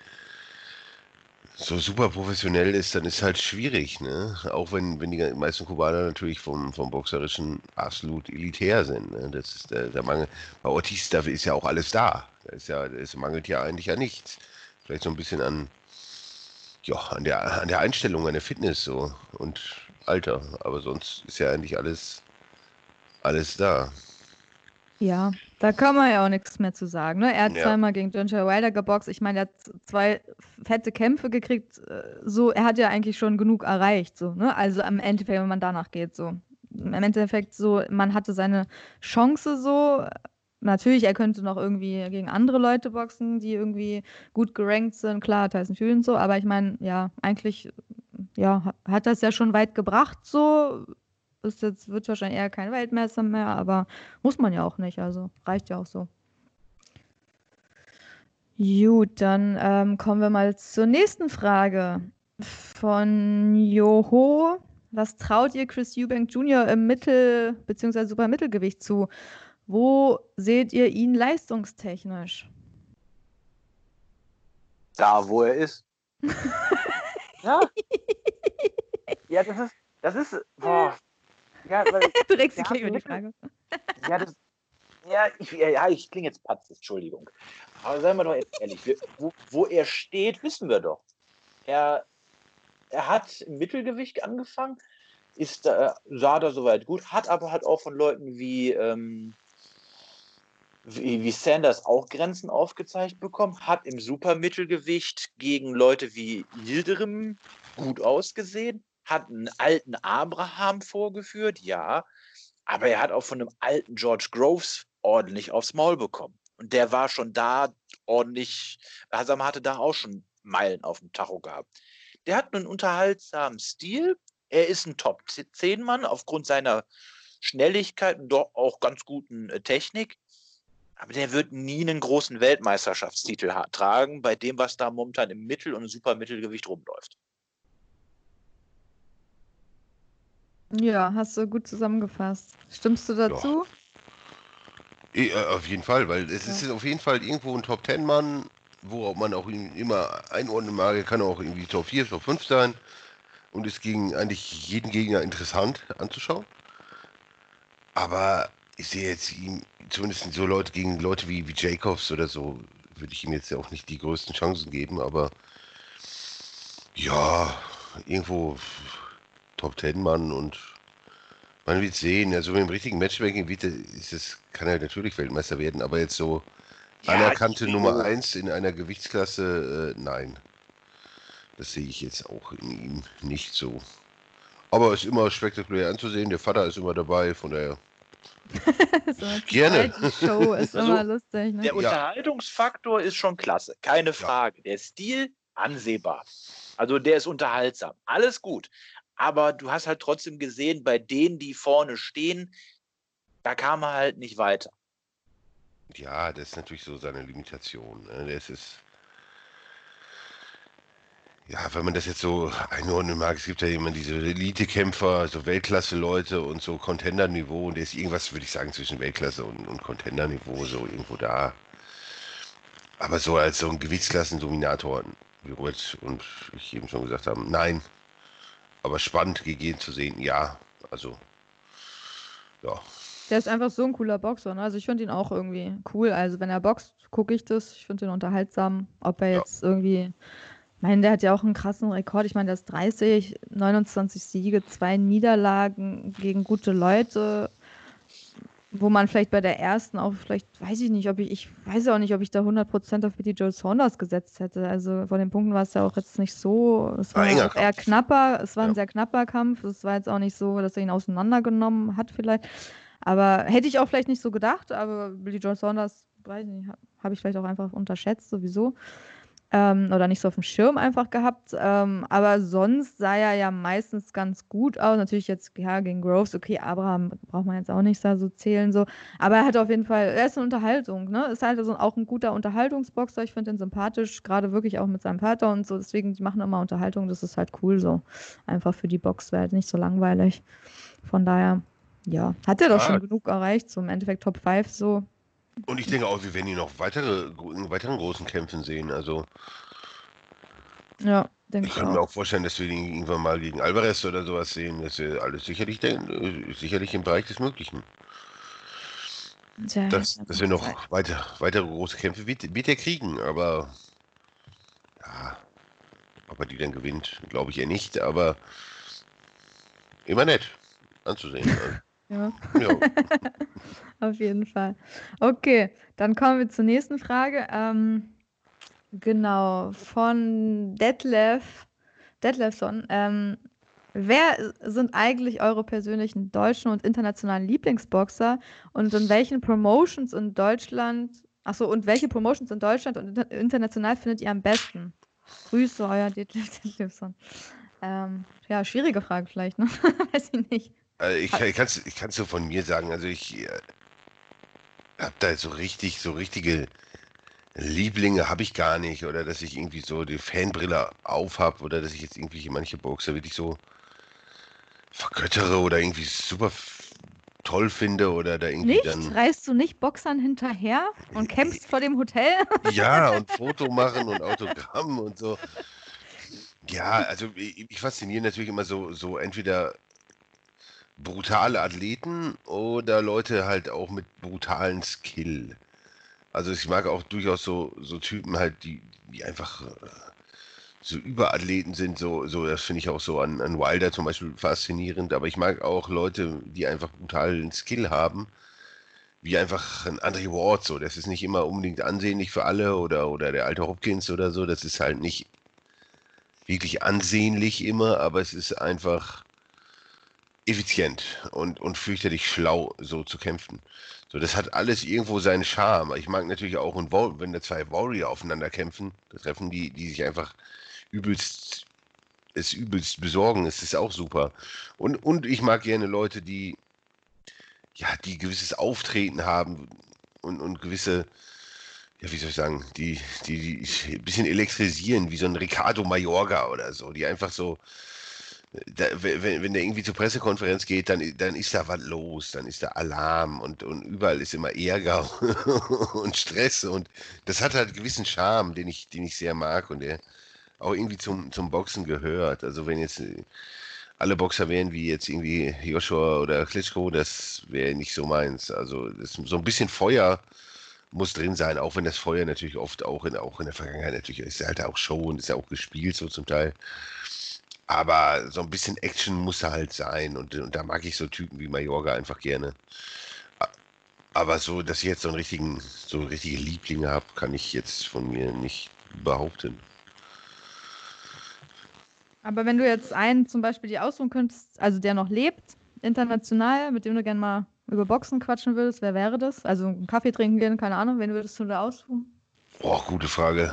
so super professionell ist, dann ist halt schwierig, ne? Auch wenn, wenn die meisten Kubaner natürlich vom, vom Boxerischen absolut elitär sind. Ne? Das ist der, der Mangel. Bei Ortiz, da ist ja auch alles da. Da ist ja, es mangelt ja eigentlich an nichts. Vielleicht so ein bisschen an ja, an der, an der Einstellung, an der Fitness so und Alter. Aber sonst ist ja eigentlich alles, alles da. Ja, da kann man ja auch nichts mehr zu sagen. Ne? Er hat Ja. zweimal gegen Deontay Wilder geboxt. Ich meine, er hat z- zwei fette Kämpfe gekriegt. äh, So, er hat ja eigentlich schon genug erreicht. So, ne? Also im Endeffekt, wenn man danach geht, so. Im Endeffekt so, man hatte seine Chance so. Natürlich, er könnte noch irgendwie gegen andere Leute boxen, die irgendwie gut gerankt sind. Klar, Tyson Fury und so. Aber ich meine, ja, eigentlich, ja, ha- hat das ja schon weit gebracht so. Ist jetzt, wird wahrscheinlich eher kein Weltmeister mehr, aber muss man ja auch nicht, also reicht ja auch so. Gut, dann ähm, kommen wir mal zur nächsten Frage von Joho. Was traut ihr Chris Eubank Junior im Mittel- bzw. Supermittelgewicht zu? Wo seht ihr ihn leistungstechnisch? Da, wo er ist. Ja. Ja, das ist, das ist, boah. Ja, weil, Du regst dich der gleich hat über die Mittel- Frage. ja, das, ja, ich, ja, ja, ich klinge jetzt patz, Entschuldigung. Aber seien wir doch jetzt ehrlich, wir, wo, wo er steht, wissen wir doch. Er, er hat im Mittelgewicht angefangen, ist, äh, sah da soweit gut, hat aber halt auch von Leuten wie, ähm, wie, wie Sanders auch Grenzen aufgezeigt bekommen, hat im Supermittelgewicht gegen Leute wie Yildirim gut ausgesehen, hat einen alten Abraham vorgeführt, ja, aber er hat auch von einem alten George Groves ordentlich aufs Maul bekommen. Und der war schon da ordentlich, also hatte da auch schon Meilen auf dem Tacho gehabt. Der hat einen unterhaltsamen Stil, er ist ein Top zehn Mann aufgrund seiner Schnelligkeit und doch auch ganz guten äh, Technik. Aber der wird nie einen großen Weltmeisterschaftstitel ha- tragen, bei dem, was da momentan im Mittel- und Supermittelgewicht rumläuft. Ja, hast du gut zusammengefasst. Stimmst du dazu? Eh, äh, auf jeden Fall, weil es Ja. ist auf jeden Fall irgendwo ein Top Ten Mann, wo man auch ihn immer einordnen mag. Er kann auch irgendwie Top vier, Top fünf sein. Und ist gegen eigentlich jeden Gegner interessant anzuschauen. Aber ich sehe jetzt ihm, zumindest so Leute gegen Leute wie, wie Jacobs oder so, würde ich ihm jetzt ja auch nicht die größten Chancen geben, aber ja, irgendwo Top Ten Mann und man wird sehen, also mit dem richtigen Matchmaking wird, er- ist es, kann er natürlich Weltmeister werden, aber jetzt so Ja, anerkannte ich- Nummer eins in einer Gewichtsklasse, äh, nein. Das sehe ich jetzt auch in ihm nicht so. Aber es ist immer spektakulär anzusehen, der Vater ist immer dabei, von daher. So eine Gerne. zweite Show ist Also, immer lustig, ne? Der Ja. Unterhaltungsfaktor ist schon klasse, keine Frage. Der Stil ansehbar. Also der ist unterhaltsam. Alles gut. Aber du hast halt trotzdem gesehen, bei denen, die vorne stehen, da kam er halt nicht weiter. Ja, das ist natürlich so seine Limitation. Ne? Das ist. Ja, wenn man das jetzt so einordnen mag, es gibt ja immer diese Elite-Kämpfer, so Weltklasse-Leute und so Contender-Niveau und der ist irgendwas, würde ich sagen, zwischen Weltklasse und, und Contender-Niveau so irgendwo da. Aber so als so ein Gewichtsklassendominator, wie Robert und ich eben schon gesagt haben, nein. Aber spannend gegeben zu sehen, ja. Also, ja. Der ist einfach so ein cooler Boxer, ne? Also ich finde ihn auch irgendwie cool. Also wenn er boxt, gucke ich das. Ich finde ihn unterhaltsam. Ob er Ja. jetzt irgendwie. Ich meine, der hat ja auch einen krassen Rekord. Ich meine, der ist dreißig, neunundzwanzig Siege, zwei Niederlagen gegen gute Leute, wo man vielleicht bei der ersten auch, vielleicht, weiß ich nicht, ob ich, ich weiß auch nicht, ob ich da hundert Prozent auf Billy Joe Saunders gesetzt hätte. Also von den Punkten war es ja auch jetzt nicht so, es War war enger auch eher Kampf. knapper, es war ein Ja. sehr knapper Kampf. Es war jetzt auch nicht so, dass er ihn auseinandergenommen hat vielleicht. Aber hätte ich auch vielleicht nicht so gedacht, aber Billy Joe Saunders, weiß ich nicht, habe ich vielleicht auch einfach unterschätzt sowieso. Ähm, oder nicht so auf dem Schirm einfach gehabt. Ähm, aber sonst sah er ja meistens ganz gut aus. Natürlich jetzt, ja, gegen Groves, okay, Abraham braucht man jetzt auch nicht da so zählen, so. Aber er hat auf jeden Fall, er ist eine Unterhaltung, ne? Ist halt so auch ein guter Unterhaltungsboxer. Ich finde ihn sympathisch, gerade wirklich auch mit seinem Vater und so. Deswegen, die machen immer Unterhaltung, das ist halt cool so. Einfach für die Boxwelt, nicht so langweilig. Von daher, ja, hat er doch Ah. schon genug erreicht, so im Endeffekt Top fünf so. Und ich denke auch, wir werden ihn noch weitere, in weiteren großen Kämpfen sehen. Also, Ja, denke ich ich kann mir auch. auch vorstellen, dass wir ihn irgendwann mal gegen Alvarez oder sowas sehen. Das ist alles sicherlich, den, sicherlich im Bereich des Möglichen. Tja, Dass, ja, dass wir Zeit. noch weiter, weitere große Kämpfe wird, wird er kriegen, aber ja, ob er die dann gewinnt, glaube ich eher nicht, aber immer nett anzusehen. Ja. Ja. Auf jeden Fall. Okay, dann kommen wir zur nächsten Frage. Ähm, genau, von Detlef, Detlefson. Ähm, wer sind eigentlich eure persönlichen deutschen und internationalen Lieblingsboxer und in welchen Promotions in Deutschland, achso, und welche Promotions in Deutschland und inter international findet ihr am besten? Grüße, euer Detlef Detlefson. Ähm, ja, schwierige Frage vielleicht, ne? Weiß ich nicht. Also ich, ich kann es ich kann's so von mir sagen, also ich äh, habe da so richtig, so richtige Lieblinge habe ich gar nicht oder dass ich irgendwie so die Fanbrille auf habe oder dass ich jetzt irgendwie manche Boxer wirklich so vergöttere oder irgendwie super f- toll finde oder da irgendwie Nicht? dann, Reist du nicht Boxern hinterher und kämpfst vor dem Hotel? ja, und Foto machen und Autogramm und so. Ja, also ich, ich fasziniere natürlich immer so, so entweder brutale Athleten oder Leute halt auch mit brutalen Skill. Also ich mag auch durchaus so, so Typen halt, die, die einfach äh, so Überathleten sind, so, so das finde ich auch so an, an Wilder zum Beispiel faszinierend, aber ich mag auch Leute, die einfach brutalen Skill haben, wie einfach ein Andre Ward, so, das ist nicht immer unbedingt ansehnlich für alle oder, oder der alte Hopkins oder so, das ist halt nicht wirklich ansehnlich immer, aber es ist einfach effizient und, und fürchterlich schlau, so zu kämpfen. So, das hat alles irgendwo seinen Charme. Ich mag natürlich auch, ein War- wenn da zwei Warrior aufeinander kämpfen, treffen, die, die sich einfach übelst, es übelst besorgen, es ist auch super. Und, und ich mag gerne Leute, die, ja, die gewisses Auftreten haben und, und gewisse, ja, wie soll ich sagen, die, die, die ein bisschen elektrisieren, wie so ein Ricardo Mayorga oder so, die einfach so, da, wenn, wenn der irgendwie zur Pressekonferenz geht, dann, dann ist da was los, dann ist da Alarm und, und überall ist immer Ärger und Stress und das hat halt einen gewissen Charme, den ich, den ich sehr mag und der auch irgendwie zum, zum Boxen gehört. Also wenn jetzt äh, alle Boxer wären wie jetzt irgendwie Joshua oder Klitschko, das wäre nicht so meins. Also das, so ein bisschen Feuer muss drin sein, auch wenn das Feuer natürlich oft auch in, auch in der Vergangenheit natürlich ist ja halt auch Show und ist ja auch gespielt so zum Teil. Aber so ein bisschen Action muss da halt sein und, und da mag ich so Typen wie Mayorga einfach gerne. A- Aber so, dass ich jetzt so einen richtigen, so richtige Lieblinge habe, kann ich jetzt von mir nicht behaupten. Aber wenn du jetzt einen zum Beispiel dir aussuchen könntest, also der noch lebt, international, mit dem du gerne mal über Boxen quatschen würdest, wer wäre das? Also einen Kaffee trinken gehen, keine Ahnung, wen würdest du da aussuchen? Boah, gute Frage.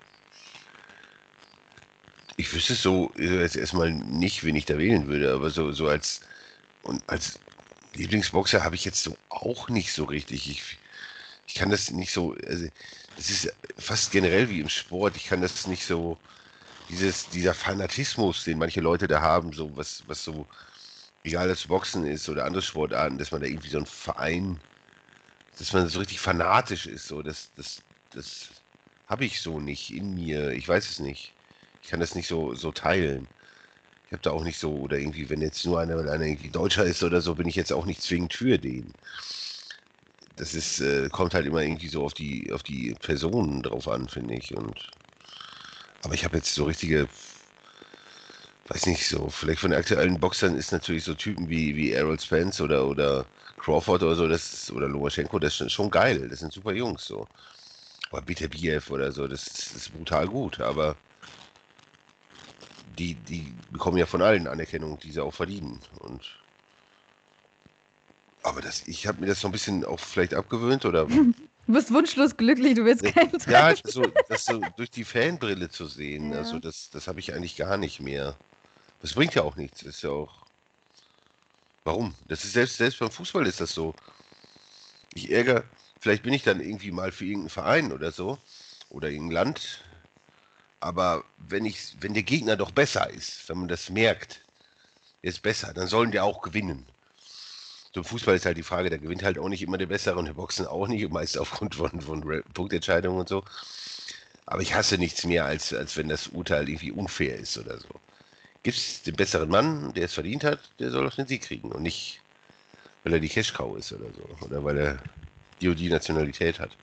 Ich wüsste so äh, jetzt erstmal nicht, wen ich da wählen würde, aber so, so als und als Lieblingsboxer habe ich jetzt so auch nicht so richtig. Ich, ich kann das nicht so, also das ist fast generell wie im Sport, ich kann das nicht so, dieses, dieser Fanatismus, den manche Leute da haben, so was, was so, egal ob es Boxen ist oder andere Sportarten, dass man da irgendwie so ein Verein, dass man so richtig fanatisch ist, so, das, das, das habe ich so nicht in mir. Ich weiß es nicht. Ich kann das nicht so, so teilen. Ich habe da auch nicht so, oder irgendwie, wenn jetzt nur einer, weil einer irgendwie Deutscher ist oder so, bin ich jetzt auch nicht zwingend für den. Das ist, äh, kommt halt immer irgendwie so auf die, auf die Personen drauf an, finde ich. Und, aber ich habe jetzt so richtige, weiß nicht, so, vielleicht von den aktuellen Boxern ist natürlich so Typen wie, wie Errol Spence oder, oder Crawford oder so, das ist, oder Lomachenko, das ist schon geil. Das sind super Jungs, so. Oder Beterbiev oder so, das, das ist brutal gut, aber die, die bekommen ja von allen Anerkennung, die sie auch verdienen. Und aber das, ich habe mir das so ein bisschen auch vielleicht abgewöhnt oder Du bist wunschlos glücklich, du willst keinen ja, treffen. das so, das so durch die Fanbrille zu sehen, Ja. also das, das habe ich eigentlich gar nicht mehr. Das bringt ja auch nichts, ist ja auch. Warum? Das ist selbst, selbst beim Fußball ist das so. Ich ärgere, vielleicht bin ich dann irgendwie mal für irgendeinen Verein oder so oder irgendein Land, aber wenn ich, wenn der Gegner doch besser ist, wenn man das merkt, der ist besser, dann sollen die auch gewinnen. So im Fußball ist halt die Frage, da gewinnt halt auch nicht immer der Bessere und der Boxen auch nicht, meist aufgrund von, von Re- Punktentscheidungen und so. Aber ich hasse nichts mehr, als, als wenn das Urteil irgendwie unfair ist oder so. Gibt es den besseren Mann, der es verdient hat, der soll doch den Sieg kriegen und nicht, weil er die Cash-Cow ist oder so. Oder weil er die und die Nationalität hat.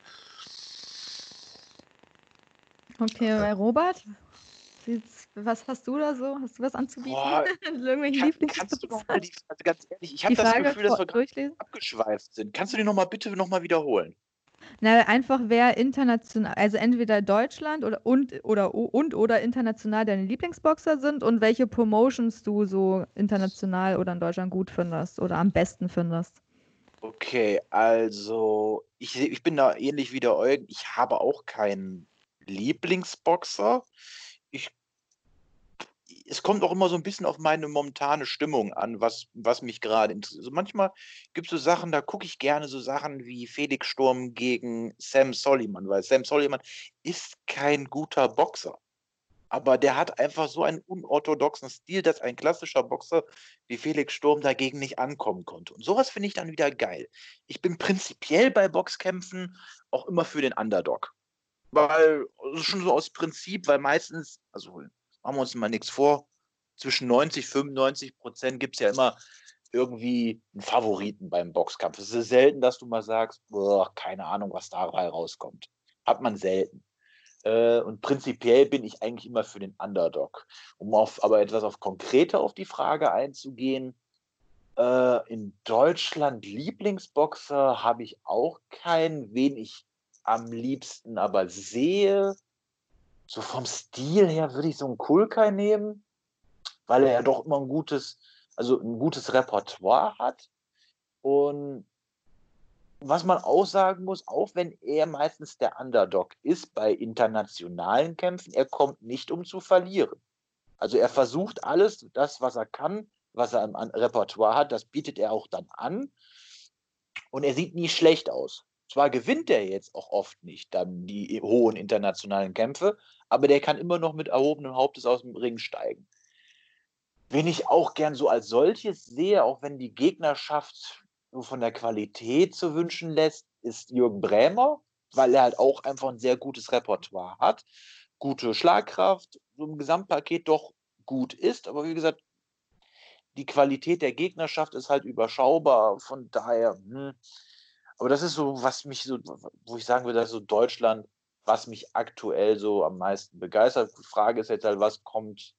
Okay, bei Robert, sieht's- was hast du da so? Hast du was anzubieten? Boah, Irgendwelche kann, kannst du noch mal Lieblingsboxer? die, also ganz ehrlich, ich habe Die das Frage Gefühl, dass vor- wir gerade durchlesen? abgeschweift sind. Kannst du die noch mal bitte noch mal wiederholen? Na, einfach wer international, also entweder Deutschland oder und oder und oder international deine Lieblingsboxer sind und welche Promotions du so international oder in Deutschland gut findest oder am besten findest. Okay, also ich, seh- ich bin da ähnlich wie der Eugen. Ich habe auch keinen Lieblingsboxer. Ich, es kommt auch immer so ein bisschen auf meine momentane Stimmung an, was, was mich gerade interessiert. Also manchmal gibt es so Sachen, da gucke ich gerne so Sachen wie Felix Sturm gegen Sam Soliman, weil Sam Soliman ist kein guter Boxer. Aber der hat einfach so einen unorthodoxen Stil, dass ein klassischer Boxer wie Felix Sturm dagegen nicht ankommen konnte. Und sowas finde ich dann wieder geil. Ich bin prinzipiell bei Boxkämpfen auch immer für den Underdog. Weil, also schon so aus Prinzip, weil meistens, also machen wir uns mal nichts vor, zwischen neunzig, fünfundneunzig Prozent gibt es ja immer irgendwie einen Favoriten beim Boxkampf. Es ist selten, dass du mal sagst, boah, keine Ahnung, was dabei rauskommt. Hat man selten. Äh, und prinzipiell bin ich eigentlich immer für den Underdog. Um auf, aber etwas auf konkreter auf die Frage einzugehen, äh, in Deutschland Lieblingsboxer habe ich auch keinen, wen ich am liebsten aber sehe. So vom Stil her würde ich so einen Kulkai nehmen, weil er ja doch immer ein gutes, also ein gutes Repertoire hat. Und was man auch sagen muss, auch wenn er meistens der Underdog ist bei internationalen Kämpfen, er kommt nicht, um zu verlieren. Also er versucht alles, das, was er kann, was er im Repertoire hat, das bietet er auch dann an. Und er sieht nie schlecht aus. Zwar gewinnt er jetzt auch oft nicht dann die hohen internationalen Kämpfe, aber der kann immer noch mit erhobenem Hauptes aus dem Ring steigen. Wen ich auch gern so als solches sehe, auch wenn die Gegnerschaft so von der Qualität zu wünschen lässt, ist Jürgen Brähmer, weil er halt auch einfach ein sehr gutes Repertoire hat, gute Schlagkraft, so im Gesamtpaket doch gut ist, aber wie gesagt, die Qualität der Gegnerschaft ist halt überschaubar, von daher, hm. Aber das ist so, was mich so, wo ich sagen würde, das ist so Deutschland, was mich aktuell so am meisten begeistert. Die Frage ist jetzt halt, was kommt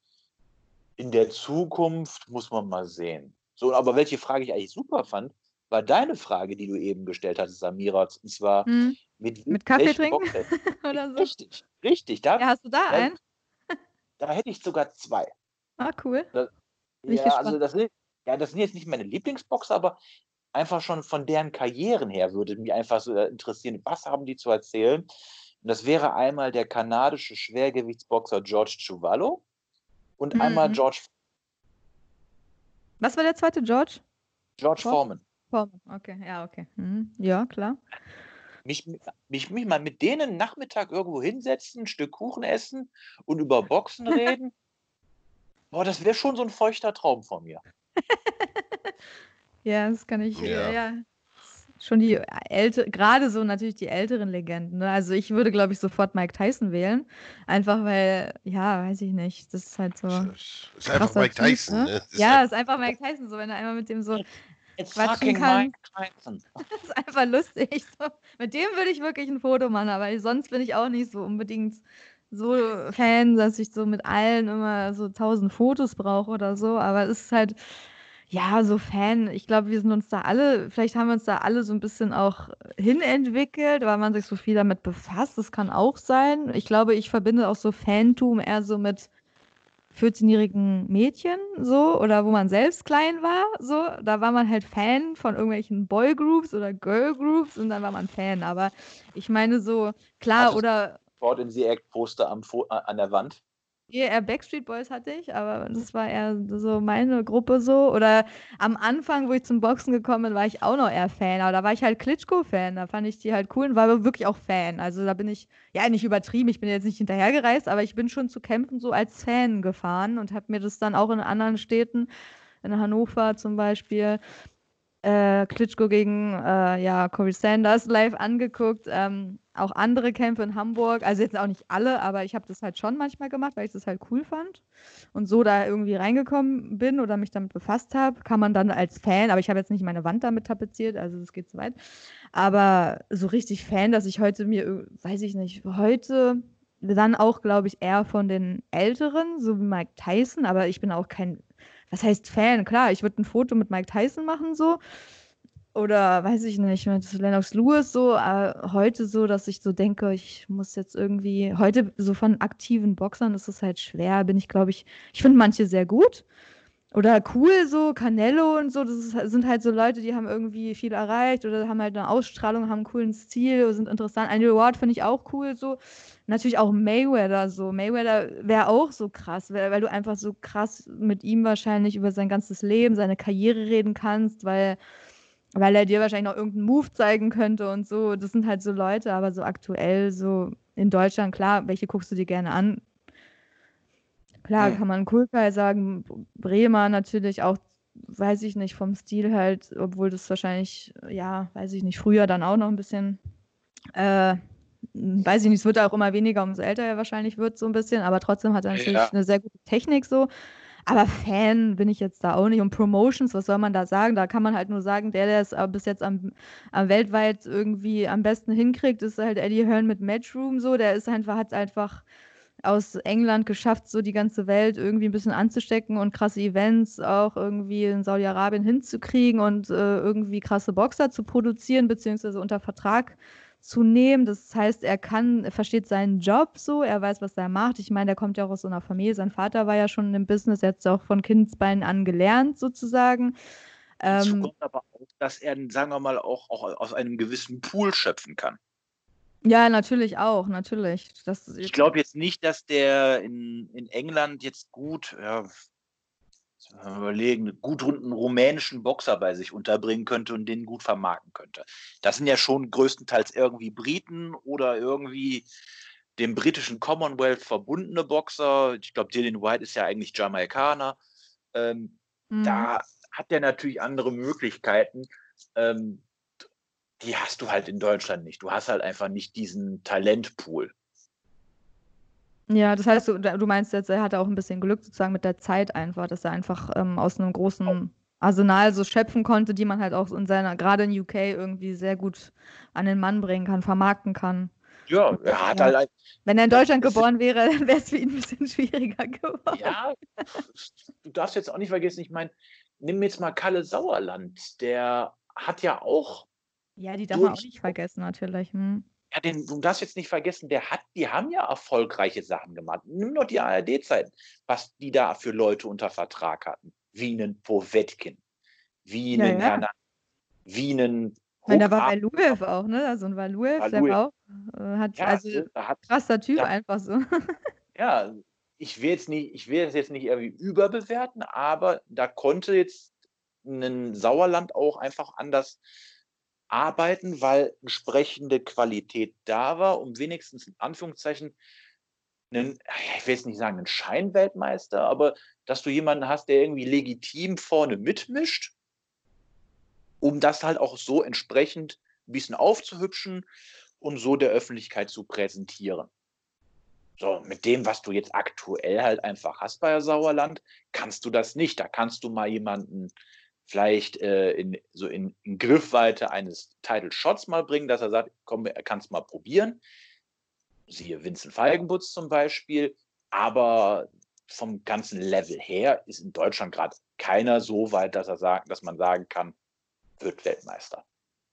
in der Zukunft, muss man mal sehen. So, aber welche Frage ich eigentlich super fand, war deine Frage, die du eben gestellt hattest, Samira, und zwar Hm. mit, Mit Kaffee welchen trinken Boxer- oder so? Richtig, richtig. Da, Ja, hast du da da, einen? da hätte ich sogar zwei. Ah, cool. Bin ich Ja, gespannt. also das sind, ja, das sind jetzt nicht meine Lieblingsboxer, aber einfach schon von deren Karrieren her würde mich einfach so interessieren, was haben die zu erzählen? Und das wäre einmal der kanadische Schwergewichtsboxer George Chuvalo und Mhm. einmal George, Was war der zweite, George? George Bob? Foreman. Foreman. Okay, ja, okay. Mhm. Ja, klar. Mich, mich, mich mal mit denen einen Nachmittag irgendwo hinsetzen, ein Stück Kuchen essen und über Boxen reden. Boah, das wäre schon so ein feuchter Traum von mir. Ja, das kann ich, Ja. ja, ja. Schon die älter, gerade so natürlich die älteren Legenden. Ne? Also ich würde, glaube ich, sofort Mike Tyson wählen. Einfach weil, ja, weiß ich nicht. Das ist halt so. Ist ist einfach krasser Mike Typ, Tyson, ne? ne? Das ist Ja, halt- ist einfach Mike Tyson, so wenn er einmal mit dem so, It's Quatschen fucking kann. Mike Tyson. das ist einfach lustig. So. Mit dem würde ich wirklich ein Foto machen, aber sonst bin ich auch nicht so unbedingt so Fan, dass ich so mit allen immer so tausend Fotos brauche oder so. Aber es ist halt, ja, so Fan. Ich glaube, wir sind uns da alle, vielleicht haben wir uns da alle so ein bisschen auch hinentwickelt, weil man sich so viel damit befasst. Das kann auch sein. Ich glaube, ich verbinde auch so Fantum eher so mit vierzehnjährigen Mädchen, so, oder wo man selbst klein war, so, da war man halt Fan von irgendwelchen Boygroups oder Girlgroups und dann war man Fan, aber ich meine so, klar, Hattest- oder Sport in the Act Poster am Fo äh, an der Wand. eher Backstreet Boys hatte ich, aber das war eher so meine Gruppe so, oder am Anfang, wo ich zum Boxen gekommen bin, war ich auch noch eher Fan, aber da war ich halt Klitschko-Fan, da fand ich die halt cool und war wirklich auch Fan, also da bin ich, ja, nicht übertrieben, ich bin jetzt nicht hinterhergereist, aber ich bin schon zu Kämpfen so als Fan gefahren und habe mir das dann auch in anderen Städten, in Hannover zum Beispiel, äh, Klitschko gegen äh, ja, Corey Sanders live angeguckt. Ähm, auch andere Kämpfe in Hamburg. Also jetzt auch nicht alle, aber ich habe das halt schon manchmal gemacht, weil ich das halt cool fand. Und so da irgendwie reingekommen bin oder mich damit befasst habe, kann man dann als Fan, aber ich habe jetzt nicht meine Wand damit tapeziert, also das geht zu weit. Aber so richtig Fan, dass ich heute mir, ir- weiß ich nicht, heute dann auch, glaube ich, eher von den Älteren, so wie Mike Tyson, aber ich bin auch kein, was heißt Fan? Klar, ich würde ein Foto mit Mike Tyson machen, so. Oder weiß ich nicht, mit Lennox Lewis so, aber heute so, dass ich so denke, ich muss jetzt irgendwie, heute so von aktiven Boxern ist es halt schwer, bin ich, glaube ich, ich finde manche sehr gut. Oder cool so, Canelo und so, das ist, sind halt so Leute, die haben irgendwie viel erreicht oder haben halt eine Ausstrahlung, haben einen coolen Stil, sind interessant. Andy Ward finde ich auch cool so. Natürlich auch Mayweather so. Mayweather wäre auch so krass, weil, weil du einfach so krass mit ihm wahrscheinlich über sein ganzes Leben, seine Karriere reden kannst, weil, weil er dir wahrscheinlich noch irgendeinen Move zeigen könnte und so. Das sind halt so Leute, aber so aktuell so in Deutschland, klar, welche guckst du dir gerne an? Klar Hm. kann man Kulkai sagen, Bremer natürlich auch, weiß ich nicht, vom Stil halt, obwohl das wahrscheinlich, ja, weiß ich nicht, früher dann auch noch ein bisschen, äh, weiß ich nicht, es wird auch immer weniger, umso älter er wahrscheinlich wird, so ein bisschen, aber trotzdem hat er natürlich Ja. eine sehr gute Technik so. Aber Fan bin ich jetzt da auch nicht. Und Promotions, was soll man da sagen? Da kann man halt nur sagen, der, der es äh, bis jetzt am, am weltweit irgendwie am besten hinkriegt, ist halt Eddie Hearn mit Matchroom so. Der ist einfach, hat einfach aus England geschafft, so die ganze Welt irgendwie ein bisschen anzustecken und krasse Events auch irgendwie in Saudi-Arabien hinzukriegen und äh, irgendwie krasse Boxer zu produzieren, beziehungsweise unter Vertrag zu nehmen. Das heißt, er kann, er versteht seinen Job so, er weiß, was er macht. Ich meine, der kommt ja auch aus so einer Familie. Sein Vater war ja schon im Business, er hat es auch von Kindesbeinen an gelernt, sozusagen. Hinzu Ähm, kommt aber auch, dass er, sagen wir mal, auch, auch aus einem gewissen Pool schöpfen kann. ja, natürlich auch, natürlich. Das, Ich glaube jetzt nicht, dass der in, in England jetzt gut, ja, mal überlegen, gut einen rumänischen Boxer bei sich unterbringen könnte und den gut vermarkten könnte. Das sind ja schon größtenteils irgendwie Briten oder irgendwie dem britischen Commonwealth verbundene Boxer. Ich glaube, Dillian White ist ja eigentlich Jamaikaner. Ähm, Mhm. Da hat der natürlich andere Möglichkeiten. Ähm, die hast du halt in Deutschland nicht. Du hast halt einfach nicht diesen Talentpool. Ja, das heißt, du, du meinst jetzt, er hatte auch ein bisschen Glück sozusagen mit der Zeit einfach, dass er einfach ähm, aus einem großen Arsenal so schöpfen konnte, die man halt auch in seiner, gerade in U K irgendwie sehr gut an den Mann bringen kann, vermarkten kann. Ja, Und, er hat ja. halt. Wenn er in das Deutschland ist- geboren wäre, dann wäre es für ihn ein bisschen schwieriger geworden. Ja, du darfst jetzt auch nicht vergessen, ich meine, nimm jetzt mal Kalle Sauerland, der hat ja auch Ja, die darf man auch durch, nicht vergessen, natürlich. Hm. ja, den, du darfst jetzt nicht vergessen, der hat, die haben ja erfolgreiche Sachen gemacht. Nimm doch die A R D-Zeiten, was die da für Leute unter Vertrag hatten. Wie einen Povetkin, wie Ja, einen ja. Herrn, wie einen Ich meine, da war Ruck- Valuev auch, ne? Also ein Valuev, der Valuev. war auch, äh, hat, Ja, also da hat, krasser Typ da, einfach so. ja, ich will jetzt nicht, ich will das jetzt nicht irgendwie überbewerten, aber da konnte jetzt ein Sauerland auch einfach anders arbeiten, weil entsprechende Qualität da war, um wenigstens in Anführungszeichen einen, ich will jetzt nicht sagen einen Scheinweltmeister, aber dass du jemanden hast, der irgendwie legitim vorne mitmischt, um das halt auch so entsprechend ein bisschen aufzuhübschen und so der Öffentlichkeit zu präsentieren. So, mit dem, was du jetzt aktuell halt einfach hast bei Sauerland, kannst du das nicht. Da kannst du mal jemanden vielleicht äh, in, so in, in Griffweite eines Title Shots mal bringen, dass er sagt, komm, er kann es mal probieren. Siehe Vincent Feigenbutz zum Beispiel. Aber vom ganzen Level her ist in Deutschland gerade keiner so weit, dass er sagt, dass man sagen kann, wird Weltmeister.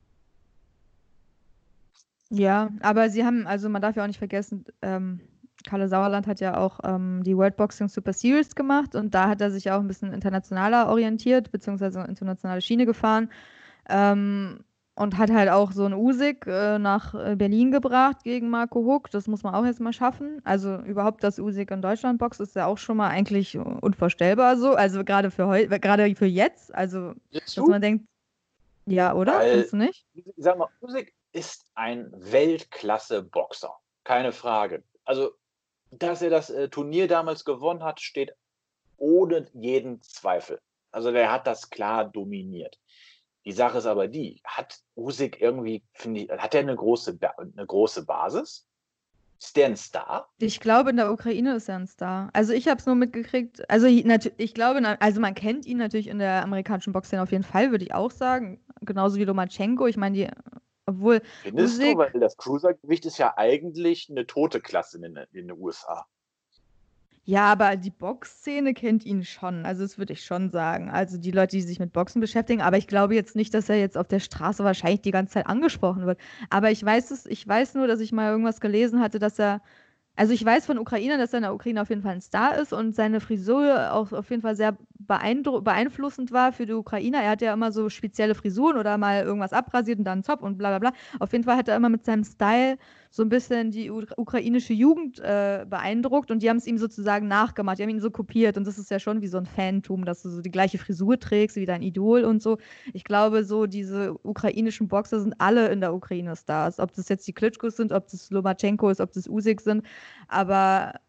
Ja, aber sie haben, also man darf ja auch nicht vergessen, ähm, Kalle Sauerland hat ja auch ähm, die World Boxing Super Series gemacht und da hat er sich auch ein bisschen internationaler orientiert, beziehungsweise eine internationale Schiene gefahren ähm, und hat halt auch so einen Usyk äh, nach äh, Berlin gebracht gegen Marco Huck. Das muss man auch jetzt mal schaffen. Also überhaupt, dass Usyk in Deutschland boxt, ist ja auch schon mal eigentlich unvorstellbar so. Also gerade für heute, gerade für jetzt. Also, dass man denkt, ja, oder? Weil, Findest du nicht? ich sag mal, Usyk ist ein Weltklasse-Boxer. Keine Frage. Also, dass er das äh, Turnier damals gewonnen hat, steht ohne jeden Zweifel. Also, der hat das klar dominiert. Die Sache ist aber die, hat Usyk irgendwie, finde ich, hat er eine große, Ba- eine große Basis? Ist der ein Star? Ich glaube, in der Ukraine ist er ein Star. Also ich habe es nur mitgekriegt. Also ich, natu- ich glaube, na- also man kennt ihn natürlich in der amerikanischen Boxszene auf jeden Fall, würde ich auch sagen. Genauso wie Lomachenko. Ich meine, die, obwohl Findest du? Usyk, Weil das Cruisergewicht ist ja eigentlich eine tote Klasse in, den- in den U S A. ja, aber die Boxszene kennt ihn schon. Also das würde ich schon sagen. Also die Leute, die sich mit Boxen beschäftigen. Aber ich glaube jetzt nicht, dass er jetzt auf der Straße wahrscheinlich die ganze Zeit angesprochen wird. Aber ich weiß es, ich weiß nur, dass ich mal irgendwas gelesen hatte, dass er Also ich weiß von Ukrainern, dass er in der Ukraine auf jeden Fall ein Star ist und seine Frisur auch auf jeden Fall sehr beeindru- beeinflussend war für die Ukrainer. Er hat ja immer so spezielle Frisuren oder mal irgendwas abrasiert und dann einen Zopf und bla bla bla. Auf jeden Fall hat er immer mit seinem Style so ein bisschen die u- ukrainische Jugend äh, beeindruckt und die haben es ihm sozusagen nachgemacht. Die haben ihn so kopiert und das ist ja schon wie so ein Fantum, dass du so die gleiche Frisur trägst wie dein Idol und so. Ich glaube, so diese ukrainischen Boxer sind alle in der Ukraine Stars. Ob das jetzt die Klitschkos sind, ob das Lomachenko ist, ob das Usyk sind. Aber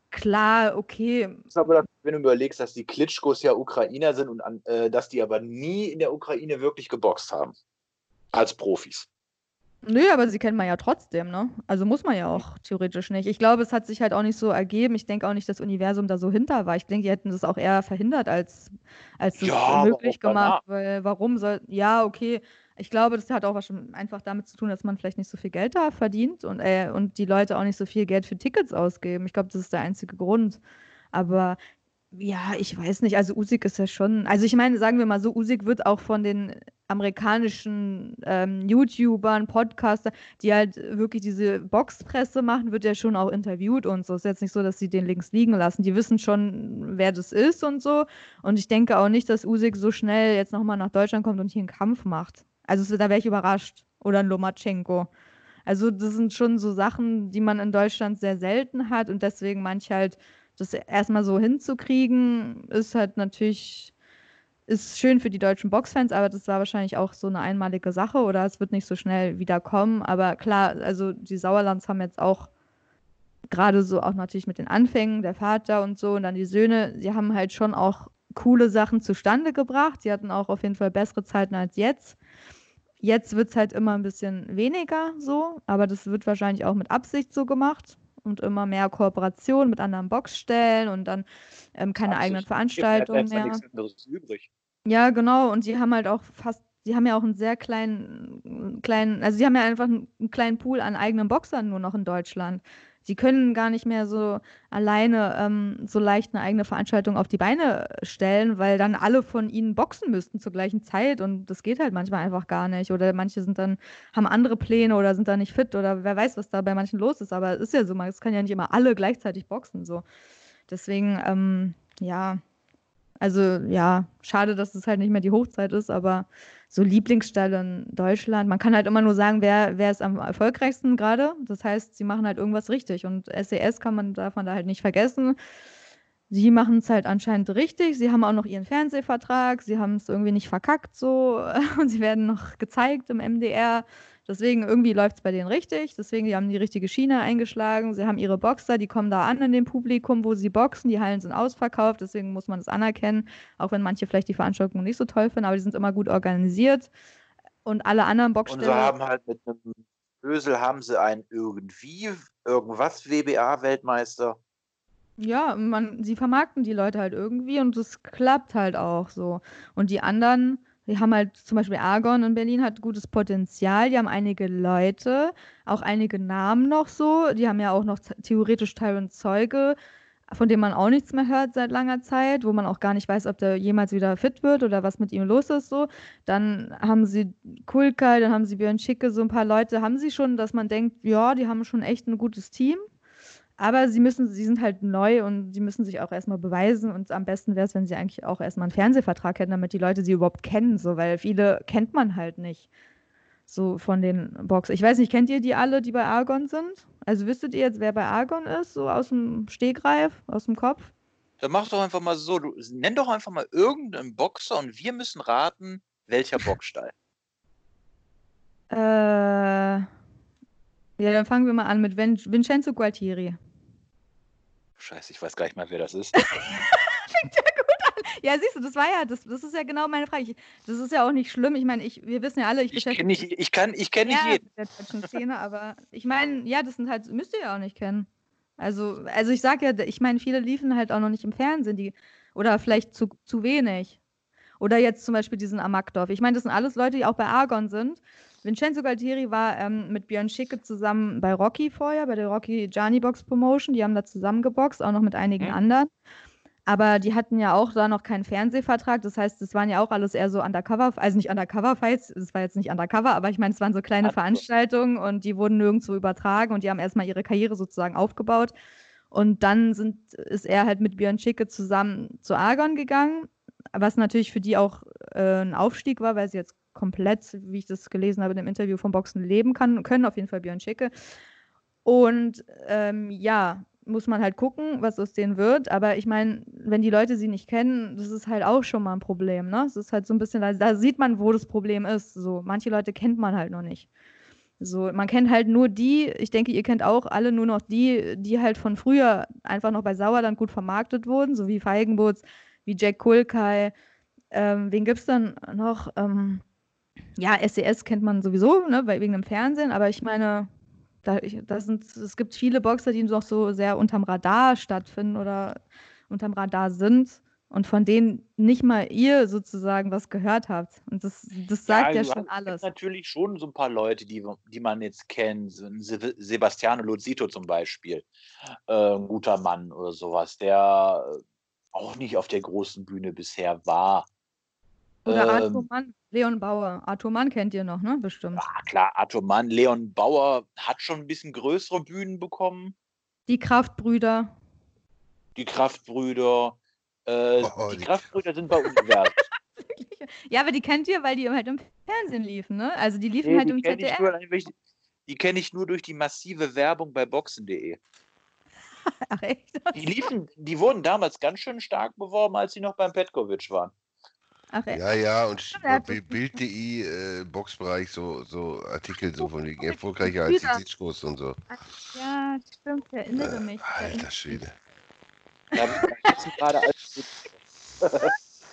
klar, okay. Das ist aber, wenn du überlegst, dass die Klitschkos ja Ukrainer sind und an, äh, dass die aber nie in der Ukraine wirklich geboxt haben. Als Profis. Nö, aber sie kennt man ja trotzdem, ne? Also muss man ja auch theoretisch nicht. Ich glaube, es hat sich halt auch nicht so ergeben. Ich denke auch nicht, dass das Universum da so hinter war. Ich denke, die hätten das auch eher verhindert, als, als das Ja, möglich warum gemacht. danach? Weil warum soll. Ja, okay. Ich glaube, das hat auch was schon einfach damit zu tun, dass man vielleicht nicht so viel Geld da verdient und, äh, und die Leute auch nicht so viel Geld für Tickets ausgeben. Ich glaube, das ist der einzige Grund. Aber ja, ich weiß nicht. Also Usyk ist ja schon. Also ich meine, sagen wir mal so, Usyk wird auch von den amerikanischen ähm, YouTubern, Podcaster, die halt wirklich diese Boxpresse machen, wird ja schon auch interviewt und so. Es ist jetzt nicht so, dass sie den links liegen lassen. Die wissen schon, wer das ist und so. Und ich denke auch nicht, dass Usyk so schnell jetzt nochmal nach Deutschland kommt und hier einen Kampf macht. Also es- da wäre ich überrascht. Oder ein Lomachenko. Also das sind schon so Sachen, die man in Deutschland sehr selten hat und deswegen manche halt das erstmal so hinzukriegen, ist halt natürlich, ist schön für die deutschen Boxfans, aber das war wahrscheinlich auch so eine einmalige Sache oder es wird nicht so schnell wieder kommen. Aber klar, also die Sauerlands haben jetzt auch gerade so auch natürlich mit den Anfängen, der Vater und so und dann die Söhne, sie haben halt schon auch coole Sachen zustande gebracht. Sie hatten auch auf jeden Fall bessere Zeiten als jetzt. Jetzt wird es halt immer ein bisschen weniger so, aber das wird wahrscheinlich auch mit Absicht so gemacht und immer mehr Kooperation mit anderen Boxstellen und dann ähm, keine eigenen Veranstaltungen Bleibt ja mehr. nichts anderes übrig. Ja, genau. Und die haben halt auch fast, die haben ja auch einen sehr kleinen, kleinen, also die haben ja einfach einen, einen kleinen Pool an eigenen Boxern nur noch in Deutschland. Die können gar nicht mehr so alleine ähm, so leicht eine eigene Veranstaltung auf die Beine stellen, weil dann alle von ihnen boxen müssten zur gleichen Zeit und das geht halt manchmal einfach gar nicht. Oder manche sind dann, haben andere Pläne oder sind da nicht fit oder wer weiß, was da bei manchen los ist. Aber es ist ja so, es kann ja nicht immer alle gleichzeitig boxen. So. Deswegen, ähm, ja. Also ja, schade, dass es halt nicht mehr die Hochzeit ist, aber so Lieblingsstelle in Deutschland, man kann halt immer nur sagen, wer, wer ist am erfolgreichsten gerade. Das heißt, sie machen halt irgendwas richtig und S E S kann man, darf man da halt nicht vergessen. Sie machen es halt anscheinend richtig. Sie haben auch noch ihren Fernsehvertrag. Sie haben es irgendwie nicht verkackt so und sie werden noch gezeigt im M D R. Deswegen irgendwie läuft es bei denen richtig. Deswegen, die haben die richtige Schiene eingeschlagen. Sie haben ihre Boxer, die kommen da an in dem Publikum, wo sie boxen. Die Hallen sind ausverkauft. Deswegen muss man das anerkennen. Auch wenn manche vielleicht die Veranstaltung nicht so toll finden, aber die sind immer gut organisiert. Und alle anderen Und Boxstellen. sie haben halt mit einem Bösel haben sie einen irgendwie, irgendwas W B A-Weltmeister. Ja, man, sie vermarkten die Leute halt irgendwie und es klappt halt auch so. Und die anderen, die haben halt zum Beispiel Argon in Berlin hat gutes Potenzial, die haben einige Leute, auch einige Namen noch so, die haben ja auch noch z- theoretisch Tyron Zeuge, von dem man auch nichts mehr hört seit langer Zeit, wo man auch gar nicht weiß, ob der jemals wieder fit wird oder was mit ihm los ist so. Dann haben sie Kulkay, dann haben sie Björn Schicke, so ein paar Leute haben sie schon, dass man denkt, ja, die haben schon echt ein gutes Team. Aber sie müssen, sie sind halt neu und sie müssen sich auch erstmal beweisen und am besten wäre es, wenn sie eigentlich auch erstmal einen Fernsehvertrag hätten, damit die Leute sie überhaupt kennen, so, weil viele kennt man halt nicht, so von den Boxen. Ich weiß nicht, kennt ihr die alle, die bei Argon sind? Also wüsstet ihr jetzt, wer bei Argon ist, so aus dem Stegreif, aus dem Kopf? Dann mach doch einfach mal so, du nenn doch einfach mal irgendeinen Boxer und wir müssen raten, welcher Boxstall. Äh, ja, dann fangen wir mal an mit Vin Vincenzo Gualtieri. Scheiße, ich weiß gar nicht mal, wer das ist. Fängt ja gut an. Ja, siehst du, das war ja, das, das ist ja genau meine Frage. Ich, das ist ja auch nicht schlimm. Ich meine, ich, wir wissen ja alle, ich Ich beschäftige kenne nicht, ich kann, ich kenn nicht ja, jeden. mit der deutschen Szene, aber ich meine, ja, das sind halt, müsst ihr ja auch nicht kennen. Also, also ich sag ja, ich meine, viele liefen halt auch noch nicht im Fernsehen, die, oder vielleicht zu, zu wenig. Oder jetzt zum Beispiel diesen Amakdorf. Ich meine, das sind alles Leute, die auch bei Argon sind. Vincenzo Gualtieri war ähm, mit Björn Schicke zusammen bei Rocky vorher, bei der Rocky Gianni Box Promotion. Die haben da zusammen geboxt, auch noch mit einigen Hm. anderen. Aber die hatten ja auch da noch keinen Fernsehvertrag. Das heißt, das waren ja auch alles eher so Undercover, also nicht Undercover-Fights, es war jetzt nicht Undercover, aber ich meine, es waren so kleine Ach so. Veranstaltungen und die wurden nirgendwo übertragen und die haben erstmal ihre Karriere sozusagen aufgebaut. Und dann sind, ist er halt mit Björn Schicke zusammen zu Argon gegangen, was natürlich für die auch äh, ein Aufstieg war, weil sie jetzt komplett, wie ich das gelesen habe in dem Interview, vom Boxen leben kann, können, auf jeden Fall Björn Schicke. Und ähm, ja, muss man halt gucken, was aus denen wird. Aber ich meine, wenn die Leute sie nicht kennen, das ist halt auch schon mal ein Problem, ne? Es ist halt so ein bisschen, da, da sieht man, wo das Problem ist. So, manche Leute kennt man halt noch nicht. So, man kennt halt nur die, ich denke, ihr kennt auch alle nur noch die, die halt von früher einfach noch bei Sauerland gut vermarktet wurden, so wie Feigenbutz, wie Jack Kulkai. Ähm, wen gibt's dann noch? Ähm, ja, S E S kennt man sowieso, ne, weil, wegen dem Fernsehen, aber ich meine, da, ich, das sind, es gibt viele Boxer, die noch so sehr unterm Radar stattfinden oder unterm Radar sind und von denen nicht mal ihr sozusagen was gehört habt. Und das, das sagt ja du schon hast alles. natürlich schon so ein paar Leute, die, die man jetzt kennt. So ein Se- Sebastiano Lozito zum Beispiel. Äh, ein guter Mann oder sowas, der äh, auch nicht auf der großen Bühne bisher war. Oder Arthur Ähm, Mann, Leon Bauer. Arthur Mann kennt ihr noch, ne? Bestimmt. ah, klar, Arthur Mann, Leon Bauer hat schon ein bisschen größere Bühnen bekommen. Die Kraftbrüder. Die Kraftbrüder. Äh, Oh, die die- Kraftbrüder sind bei Universum. Ja, aber die kennt ihr, weil die halt im Fernsehen liefen, ne? Also die liefen Nee, halt die im kenne Z D F. ich, nur, die kenn ich nur durch die massive Werbung bei boxen punkt de. Ach echt? Die liefen, die wurden damals ganz schön stark beworben, als sie noch beim Petkovic waren. Ach echt? Ja, ja, und Ja, hat bei das- Bild punkt de, äh, Boxbereich, so, so Artikel so von wegen erfolgreicher als die Brüder. Klitschkos und so. Ja, stimmt, ich erinnere Äh, mich. ich erinnere Alter mich. Schwede. Da sitzen gerade als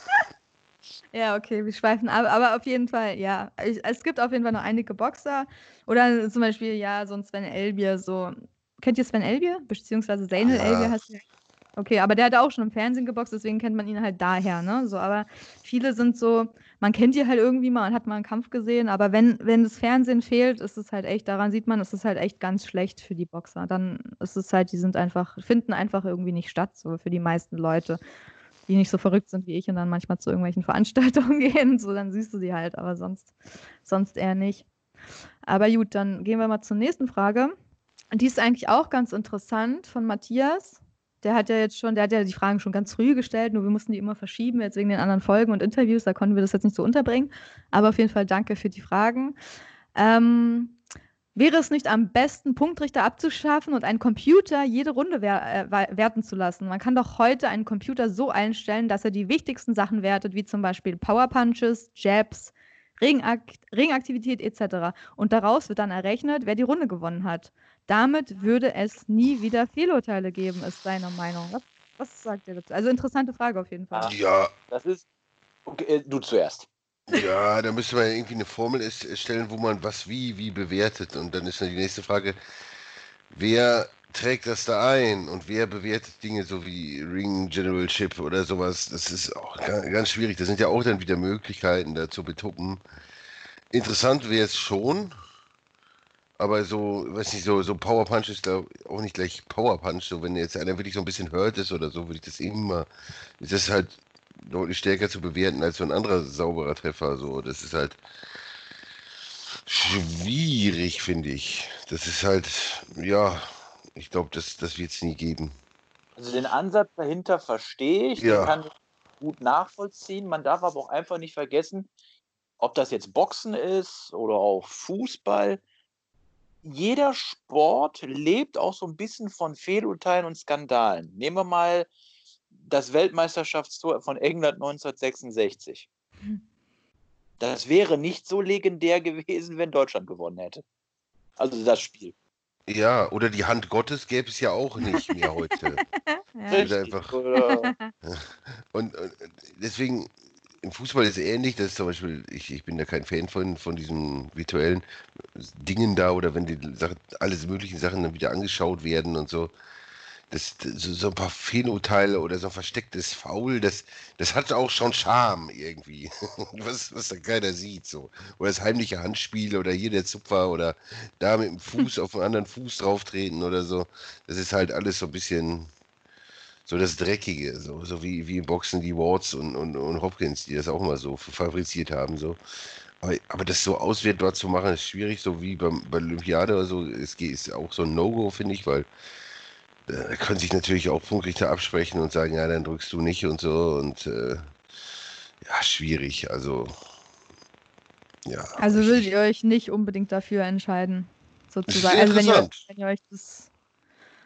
Ja, okay, wir schweifen ab, aber auf jeden Fall, ja. Ich, es gibt auf jeden Fall noch einige Boxer. Oder zum Beispiel, ja, so ein Sven Elbier, so. Kennt ihr Sven Elbier? Beziehungsweise Zeynel Ja. Elbier heißt der. Okay, aber der hat auch schon im Fernsehen geboxt, deswegen kennt man ihn halt daher, ne? So, aber viele sind so, man kennt die halt irgendwie mal und hat mal einen Kampf gesehen, aber wenn, wenn das Fernsehen fehlt, ist es halt echt, daran sieht man, ist es halt echt ganz schlecht für die Boxer. Dann ist es halt, die sind einfach, finden einfach irgendwie nicht statt, so für die meisten Leute, die nicht so verrückt sind wie ich und dann manchmal zu irgendwelchen Veranstaltungen gehen, so dann siehst du sie halt, aber sonst, sonst eher nicht. Aber gut, dann gehen wir mal zur nächsten Frage. Die ist eigentlich auch ganz interessant von Matthias. Der hat ja jetzt schon, der hat ja die Fragen schon ganz früh gestellt, nur wir mussten die immer verschieben, jetzt wegen den anderen Folgen und Interviews, da konnten wir das jetzt nicht so unterbringen. Aber auf jeden Fall danke für die Fragen. Ähm, wäre es nicht am besten, Punktrichter abzuschaffen und einen Computer jede Runde wer äh, werten zu lassen? Man kann doch heute einen Computer so einstellen, dass er die wichtigsten Sachen wertet, wie zum Beispiel Power Punches, Jabs, Ringakt Ringaktivität et cetera. Und daraus wird dann errechnet, wer die Runde gewonnen hat. Damit würde es nie wieder Fehlurteile geben, ist seine Meinung. Was, was sagt ihr dazu? Also interessante Frage auf jeden Fall. Ah. Ja, Das ist. Okay, äh, du zuerst. ja, da müsste man irgendwie eine Formel ist- erstellen, wo man was wie, wie bewertet. Und dann ist dann die nächste Frage, wer trägt das da ein und wer bewertet Dinge so wie Ring Generalship oder sowas. Das ist auch ga- ganz schwierig. Das sind ja auch dann wieder Möglichkeiten da zu betuppen. Interessant wäre es schon, aber so, weiß nicht, so, so Power Punch ist da auch nicht gleich Power Punch. So, wenn jetzt einer wirklich so ein bisschen hurt ist oder so, würde ich das immer, ist das halt deutlich stärker zu bewerten als so ein anderer sauberer Treffer. So, das ist halt schwierig, finde ich. Das ist halt, ja, ich glaube, das, das wird es nie geben. Also den Ansatz dahinter verstehe ich, Ja. den kann ich gut nachvollziehen. Man darf aber auch einfach nicht vergessen, ob das jetzt Boxen ist oder auch Fußball. Jeder Sport lebt auch so ein bisschen von Fehlurteilen und Skandalen. Nehmen wir mal das Weltmeisterschaftstor von England neunzehnhundertsechsundsechzig. Das wäre nicht so legendär gewesen, wenn Deutschland gewonnen hätte. Also das Spiel. Ja, oder die Hand Gottes gäbe es ja auch nicht mehr heute. Ja. Richtig. einfach- Oder, Und, und deswegen, im Fußball ist es ähnlich, das ist zum Beispiel, ich, ich bin da kein Fan von, von diesen virtuellen Dingen da oder wenn die Sachen, alle möglichen Sachen dann wieder angeschaut werden und so. Das, das, so, so ein paar Fehlurteile oder so ein verstecktes Foul, das, das hat auch schon Charme irgendwie, was, was da keiner sieht. So. Oder das heimliche Handspiel oder hier der Zupfer oder da mit dem Fuß auf einen anderen Fuß drauftreten oder so. Das ist halt alles so ein bisschen so das Dreckige, so, so wie, wie im Boxen die Wards und, und, und Hopkins, die das auch mal so fabriziert haben. So. Aber, aber das so auswertbar zu machen, ist schwierig, so wie beim, bei Olympiade oder so. Es geht, ist auch so ein No-Go, finde ich, weil da können sich natürlich auch Punktrichter absprechen und sagen, ja, dann drückst du nicht und so und äh, ja, schwierig, also ja. Also ich- würdet ihr euch nicht unbedingt dafür entscheiden, Das ist sozusagen. sehr Also wenn ihr, interessant. wenn ihr euch das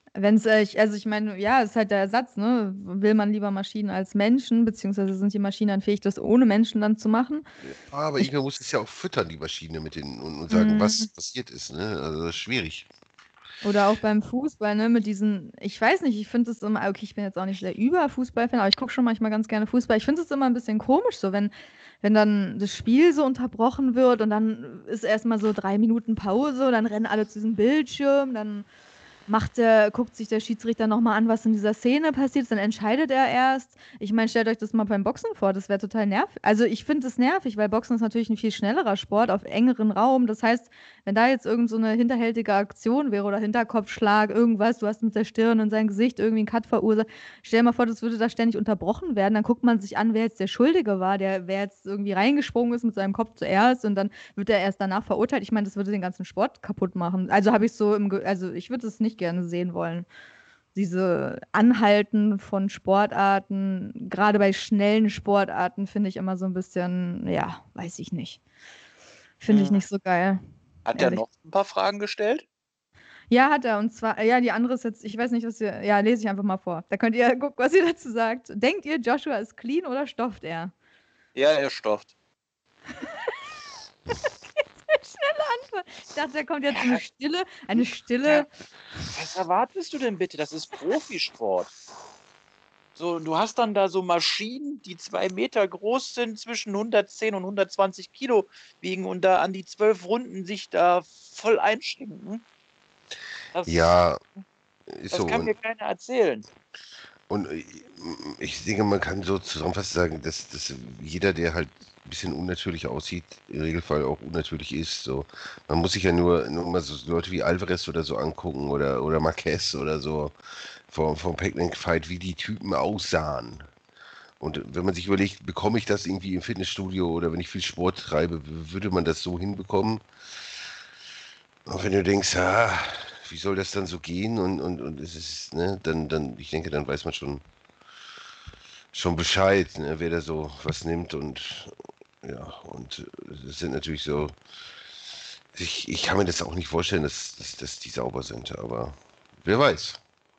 Wenn es, also ich meine, ja, ist halt der Ersatz, ne? Will man lieber Maschinen als Menschen, beziehungsweise sind die Maschinen dann fähig, das ohne Menschen dann zu machen? Aber Ich, irgendwer muss es ja auch füttern, die Maschine, mit den und, und sagen, was mh, passiert ist. Ne? Also das ist schwierig. oder auch beim Fußball, ne, mit diesen, ich weiß nicht, ich finde es immer, okay, ich bin jetzt auch nicht sehr über Fußballfan, aber ich gucke schon manchmal ganz gerne Fußball. Ich finde es immer ein bisschen komisch, so wenn, wenn dann das Spiel so unterbrochen wird und dann ist erstmal so drei Minuten Pause, dann rennen alle zu diesem Bildschirm, dann macht der, guckt sich der Schiedsrichter nochmal an, was in dieser Szene passiert ist, dann entscheidet er erst. Ich meine, stellt euch das mal beim Boxen vor, das wäre total nervig. Also ich finde es nervig, weil Boxen ist natürlich ein viel schnellerer Sport auf engeren Raum. Das heißt, wenn da jetzt irgend so eine hinterhältige Aktion wäre oder Hinterkopfschlag, irgendwas, du hast mit der Stirn und sein Gesicht irgendwie einen Cut verursacht, stell dir mal vor, das würde da ständig unterbrochen werden, dann guckt man sich an, wer jetzt der Schuldige war, der, wer jetzt irgendwie reingesprungen ist mit seinem Kopf zuerst und dann wird er erst danach verurteilt. Ich meine, das würde den ganzen Sport kaputt machen. Also habe ich so im, Ge also ich würde es nicht gerne sehen wollen. Diese Anhalten von Sportarten, gerade bei schnellen Sportarten, finde ich immer so ein bisschen, ja, weiß ich nicht. Finde ich Hm. nicht so geil. Hat er Ehrlich. noch ein paar Fragen gestellt? Ja, hat er. Und zwar, ja, die andere ist jetzt, ich weiß nicht, was ihr, ja, lese ich einfach mal vor. Da könnt ihr gucken, was ihr dazu sagt. Denkt ihr, Joshua ist clean oder stofft er? Ja, er stofft. Schnelle Antwort. Ich dachte, da kommt jetzt eine Stille, eine Ja. Stille. Was erwartest du denn bitte? Das ist Profisport. So, du hast dann da so Maschinen, die zwei Meter groß sind, zwischen hundertzehn und hundertzwanzig Kilo wiegen und da an die zwölf Runden sich da voll einschränken. Das, Ja, ist das so. kann Und, mir keiner erzählen. und ich denke, man kann so zusammenfassend sagen, dass, dass jeder, der halt ein bisschen unnatürlich aussieht, im Regelfall auch unnatürlich ist. So. Man muss sich ja nur, nur mal so Leute wie Alvarez oder so angucken oder, oder Marquez oder so vom, vom Pac-Man-Fight, wie die Typen aussahen. Und wenn man sich überlegt, bekomme ich das irgendwie im Fitnessstudio oder wenn ich viel Sport treibe, würde man das so hinbekommen? Und wenn du denkst, ah, wie soll das dann so gehen? Und, und, und es ist, ne, dann, dann, ich denke, dann weiß man schon, schon Bescheid, ne, wer da so was nimmt und ja, und es sind natürlich so, ich, ich kann mir das auch nicht vorstellen, dass, dass, dass die sauber sind, aber wer weiß.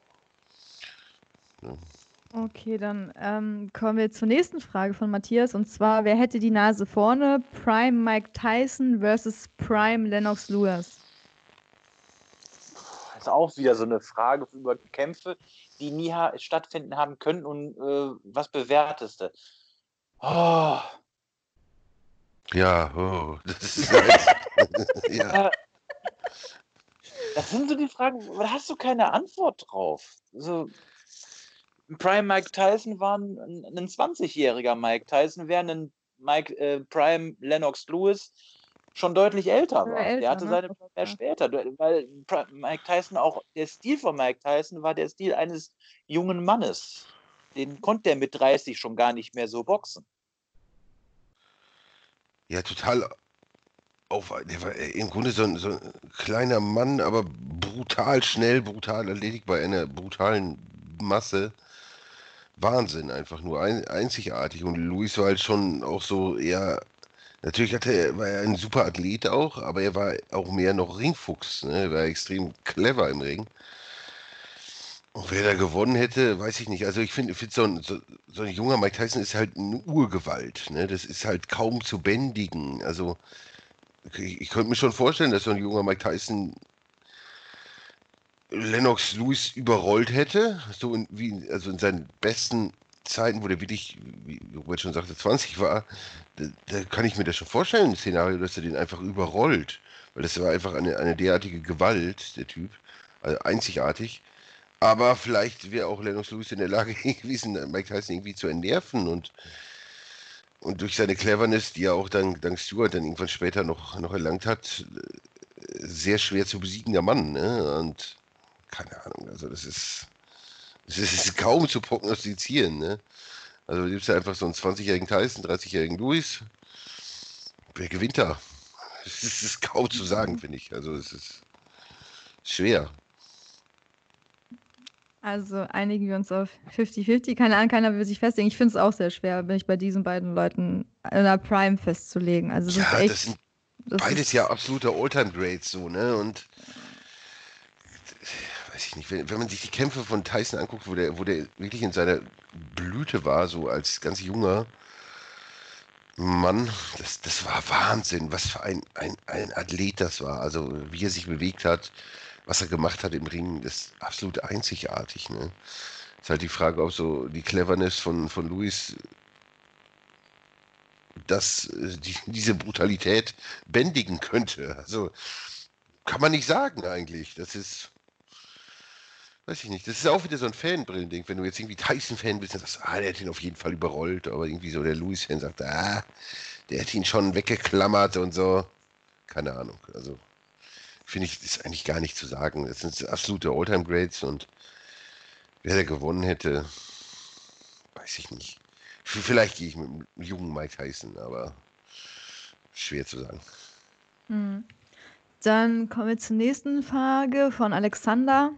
Ne? Okay, dann ähm, kommen wir zur nächsten Frage von Matthias. Und zwar, wer hätte die Nase vorne? Prime Mike Tyson versus Prime Lennox Lewis. Das ist auch wieder so eine Frage über Kämpfe, die nie ha stattfinden haben können und äh, was bewertest du? Oh, Ja, oh, das ist halt, ja. äh, das sind so die Fragen, da hast du keine Antwort drauf. So, Prime Mike Tyson war ein, ein zwanzigjähriger Mike Tyson, während ein Mike, äh, Prime Lennox Lewis schon deutlich älter Oder war. älter, Der hatte ne? seine mehr später, weil Pri- Mike Tyson auch, der Stil von Mike Tyson war der Stil eines jungen Mannes. Den konnte er mit dreißig schon gar nicht mehr so boxen. Ja, total auf, der war im Grunde so ein, so ein kleiner Mann, aber brutal schnell, brutal Athletik bei einer brutalen Masse. Wahnsinn, einfach nur ein, einzigartig. Und Luis war halt schon auch so eher, natürlich hatte er, war er ein super Athlet auch, aber er war auch mehr noch Ringfuchs, ne? Er war extrem clever im Ring. Und wer da gewonnen hätte, weiß ich nicht. Also ich finde, find so, ein, so, so ein junger Mike Tyson ist halt eine Urgewalt, ne? Das ist halt kaum zu bändigen. Also ich, ich könnte mir schon vorstellen, dass so ein junger Mike Tyson Lennox Lewis überrollt hätte, so in, wie, also in seinen besten Zeiten, wo der wirklich, wie Robert schon sagte, zwanzig war, da, da kann ich mir das schon vorstellen, ein Szenario, dass er den einfach überrollt. Weil das war einfach eine, eine derartige Gewalt, der Typ. Also einzigartig. Aber vielleicht wäre auch Lennox Lewis in der Lage gewesen, Mike Tyson irgendwie zu entnerven und, und durch seine Cleverness, die er auch dank, dank Stewart dann irgendwann später noch, noch erlangt hat, sehr schwer zu besiegender Mann. Ne? Und keine Ahnung, also das ist, das ist kaum zu prognostizieren. Ne? Also du gibst ja einfach so einen zwanzigjährigen Tyson, dreißigjährigen Lewis. Wer gewinnt da? Das ist, das ist kaum zu sagen, finde ich. Also es ist schwer. Also einigen wir uns auf fünfzig fünfzig. Keine Ahnung, keiner will sich festlegen. Ich finde es auch sehr schwer, bin ich bei diesen beiden Leuten in der Prime festzulegen. Also das Ja, ist echt, das sind das beides ist, ja absolute All-Time-Greats so, ne? Und weiß weiß ich nicht, wenn, wenn man sich die Kämpfe von Tyson anguckt, wo der, wo der wirklich in seiner Blüte war, so als ganz junger Mann, das, das war Wahnsinn, was für ein, ein, ein Athlet das war. Also wie er sich bewegt hat, was er gemacht hat im Ring, das ist absolut einzigartig. Ne? Ist halt die Frage, ob so die Cleverness von, von Luis das, äh, die, diese Brutalität bändigen könnte. Also kann man nicht sagen eigentlich. Das ist, weiß ich nicht. Das ist auch wieder so ein Fanbrillending. Wenn du jetzt irgendwie Tyson-Fan bist, dann sagst du, ah, der hat ihn auf jeden Fall überrollt. Aber irgendwie so der Lewis-Fan sagt, ah, der hat ihn schon weggeklammert und so. Keine Ahnung. Also finde ich, ist eigentlich gar nicht zu sagen. Das sind absolute All-Time-Greats und wer da gewonnen hätte, weiß ich nicht. V- Vielleicht gehe ich mit dem jungen Mike Tyson, aber schwer zu sagen. Mhm. Dann kommen wir zur nächsten Frage von Alexander.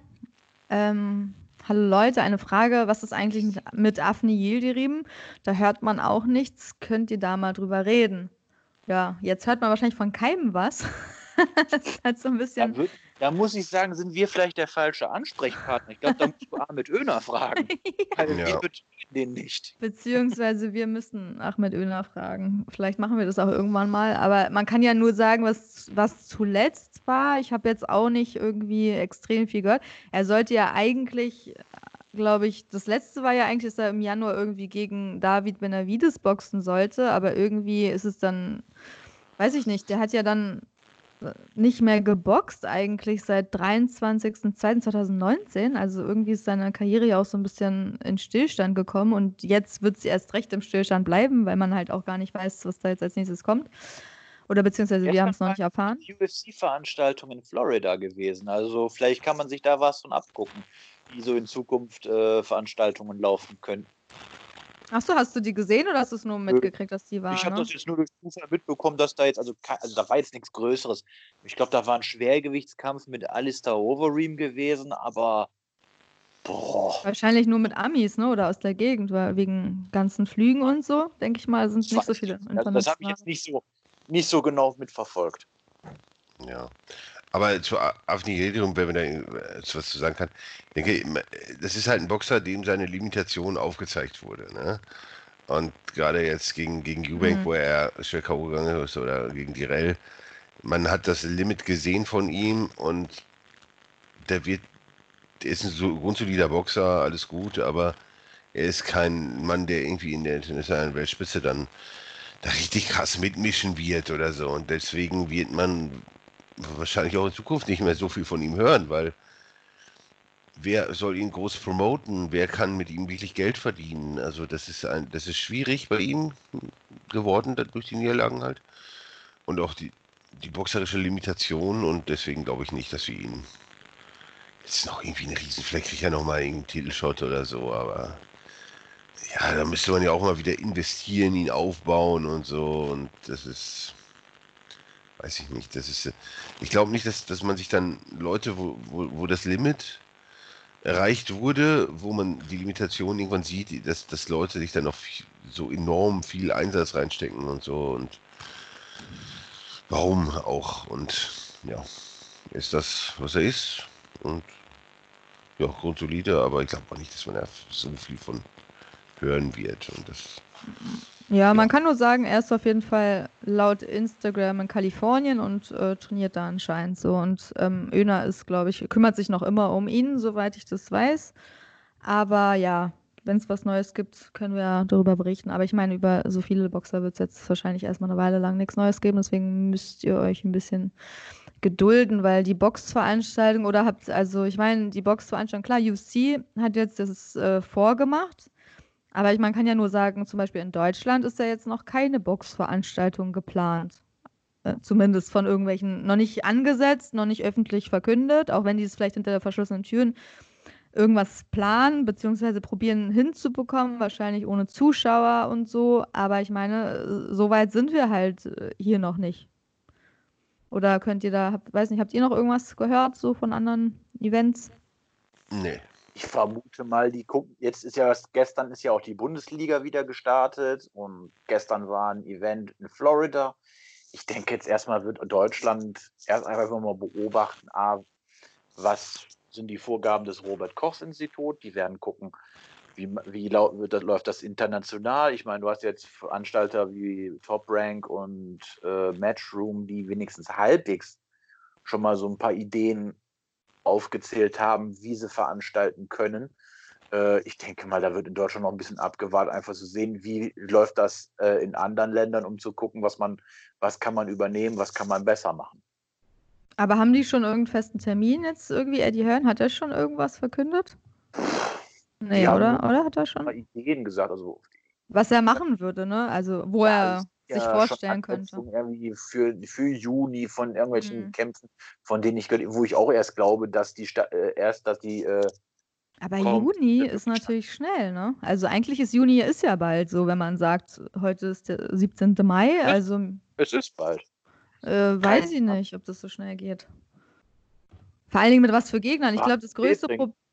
Ähm, hallo Leute, eine Frage, was ist eigentlich mit, mit Afni Yildirim? Da hört man auch nichts. Könnt ihr da mal drüber reden? Ja, jetzt hört man wahrscheinlich von keinem was. Das ist halt so ein Da, bisschen. würd, da muss ich sagen, sind wir vielleicht der falsche Ansprechpartner. Ich glaube, da musst du Ahmed Öner fragen. Weil Ja. wir betreuen den nicht. Beziehungsweise wir müssen Ahmed Öner fragen. Vielleicht machen wir das auch irgendwann mal. Aber man kann ja nur sagen, was, was zuletzt war. Ich habe jetzt auch nicht irgendwie extrem viel gehört. Er sollte ja eigentlich, glaube ich, das letzte war ja eigentlich, dass er im Januar irgendwie gegen David Benavides boxen sollte. Aber irgendwie ist es dann, weiß ich nicht, der hat ja dann nicht mehr geboxt eigentlich seit dreiundzwanzigster zweiter zweitausendneunzehn. Also irgendwie ist seine Karriere ja auch so ein bisschen in Stillstand gekommen und jetzt wird sie erst recht im Stillstand bleiben, weil man halt auch gar nicht weiß, was da jetzt als nächstes kommt. Oder beziehungsweise wir haben es noch nicht erfahren. U F C-Veranstaltung in Florida gewesen. Also vielleicht kann man sich da was von abgucken, wie so in Zukunft äh, Veranstaltungen laufen können. Achso, hast du die gesehen oder hast du es nur mitgekriegt, dass die waren? Ich habe Ne? das jetzt nur durch Zufall mitbekommen, dass da jetzt, also, ke- also da war jetzt nichts Größeres. Ich glaube, da war ein Schwergewichtskampf mit Alistair Overeem gewesen, aber boah, Wahrscheinlich nur mit Amis, ne? Oder aus der Gegend, weil wegen ganzen Flügen und so, denke ich mal, sind das, nicht so weiß viele ich nicht. Also das habe ich internationale. jetzt nicht so, nicht so genau mitverfolgt. Ja. Aber zu A- Avni Yildirim, wenn man da äh, was zu sagen kann, ich denke, im- äh, das ist halt ein Boxer, dem seine Limitation aufgezeigt wurde. Ne? Und gerade jetzt gegen, gegen Eubank, Mhm. wo er schwer K O gegangen ist, oder gegen Direll, man hat das Limit gesehen von ihm und der wird, der ist ein so grundsolider Boxer, alles gut, aber er ist kein Mann, der irgendwie in der internationalen Weltspitze dann da richtig krass mitmischen wird oder so. Und deswegen wird man wahrscheinlich auch in Zukunft nicht mehr so viel von ihm hören, weil wer soll ihn groß promoten? Wer kann mit ihm wirklich Geld verdienen? Also das ist ein, das ist schwierig bei ihm geworden, da- durch die Niederlagen halt. Und auch die, die boxerische Limitation und deswegen glaube ich nicht, dass wir ihn jetzt noch irgendwie einen riesen, vielleicht kriegt er noch mal einen Titelshot oder so, aber ja, da müsste man ja auch mal wieder investieren, ihn aufbauen und so und das ist, weiß ich nicht, das ist, ich glaube nicht, dass, dass man sich dann Leute, wo, wo, wo das Limit erreicht wurde, wo man die Limitation irgendwann sieht, dass, dass Leute sich dann noch viel, so enorm viel Einsatz reinstecken und so und warum auch und ja, ist das, was er ist und ja, grundsolide, aber ich glaube auch nicht, dass man da so viel von hören wird und das, Ja, man ja, kann nur sagen, er ist auf jeden Fall laut Instagram in Kalifornien und äh, trainiert da anscheinend so. Und ähm, Öner ist, glaube ich, kümmert sich noch immer um ihn, soweit ich das weiß. Aber ja, wenn es was Neues gibt, können wir darüber berichten. Aber ich meine, über so viele Boxer wird es jetzt wahrscheinlich erstmal eine Weile lang nichts Neues geben. Deswegen müsst ihr euch ein bisschen gedulden, weil die Boxveranstaltung oder habt, also ich meine, die Boxveranstaltung, klar, U F C hat jetzt das äh, vorgemacht. Aber ich, man kann ja nur sagen, zum Beispiel in Deutschland ist ja jetzt noch keine Boxveranstaltung geplant. Äh, zumindest von irgendwelchen, noch nicht angesetzt, noch nicht öffentlich verkündet, auch wenn die es vielleicht hinter verschlossenen Türen irgendwas planen, beziehungsweise probieren hinzubekommen, wahrscheinlich ohne Zuschauer und so. Aber ich meine, äh, so weit sind wir halt äh, hier noch nicht. Oder könnt ihr da, habt, weiß nicht, habt ihr noch irgendwas gehört, so von anderen Events? nee. Ich vermute mal, die gucken, jetzt ist ja, gestern ist ja auch die Bundesliga wieder gestartet und gestern war ein Event in Florida. Ich denke jetzt erstmal wird Deutschland erst einfach mal beobachten, ah, was sind die Vorgaben des Robert-Koch-Instituts. Die werden gucken, wie, wie lau- wird das, läuft das international. Ich meine, du hast jetzt Veranstalter wie Top Rank und äh, Matchroom, die wenigstens halbwegs schon mal so ein paar Ideen aufgezählt haben, wie sie veranstalten können. Äh, ich denke mal, da wird in Deutschland noch ein bisschen abgewartet, einfach zu sehen, wie läuft das äh, in anderen Ländern, um zu gucken, was man, was kann man übernehmen, was kann man besser machen. Aber haben die schon irgendeinen festen Termin jetzt irgendwie? Eddie Hearn, hat er schon irgendwas verkündet? Nee, Die haben oder? nur Oder hat er ein schon? paar Ideen gesagt, also Was er machen würde, ne? Also, wo ja, er es gibt sich ja schon vorstellen könnte. Ansetzungen irgendwie für, für Juni von irgendwelchen Hm. Kämpfen, von denen ich, gehört- wo ich auch erst glaube, dass die Sta äh, erst, dass die äh, Aber kommt. Juni ist natürlich schnell, ne? Also eigentlich ist Juni ist ja bald so, wenn man sagt, heute ist der siebzehnte Mai. Also Es ist bald. äh, weiß ich nicht, ob das so schnell geht. Vor allen Dingen mit was für Gegnern. Ich glaube, das größte trinken. Problem.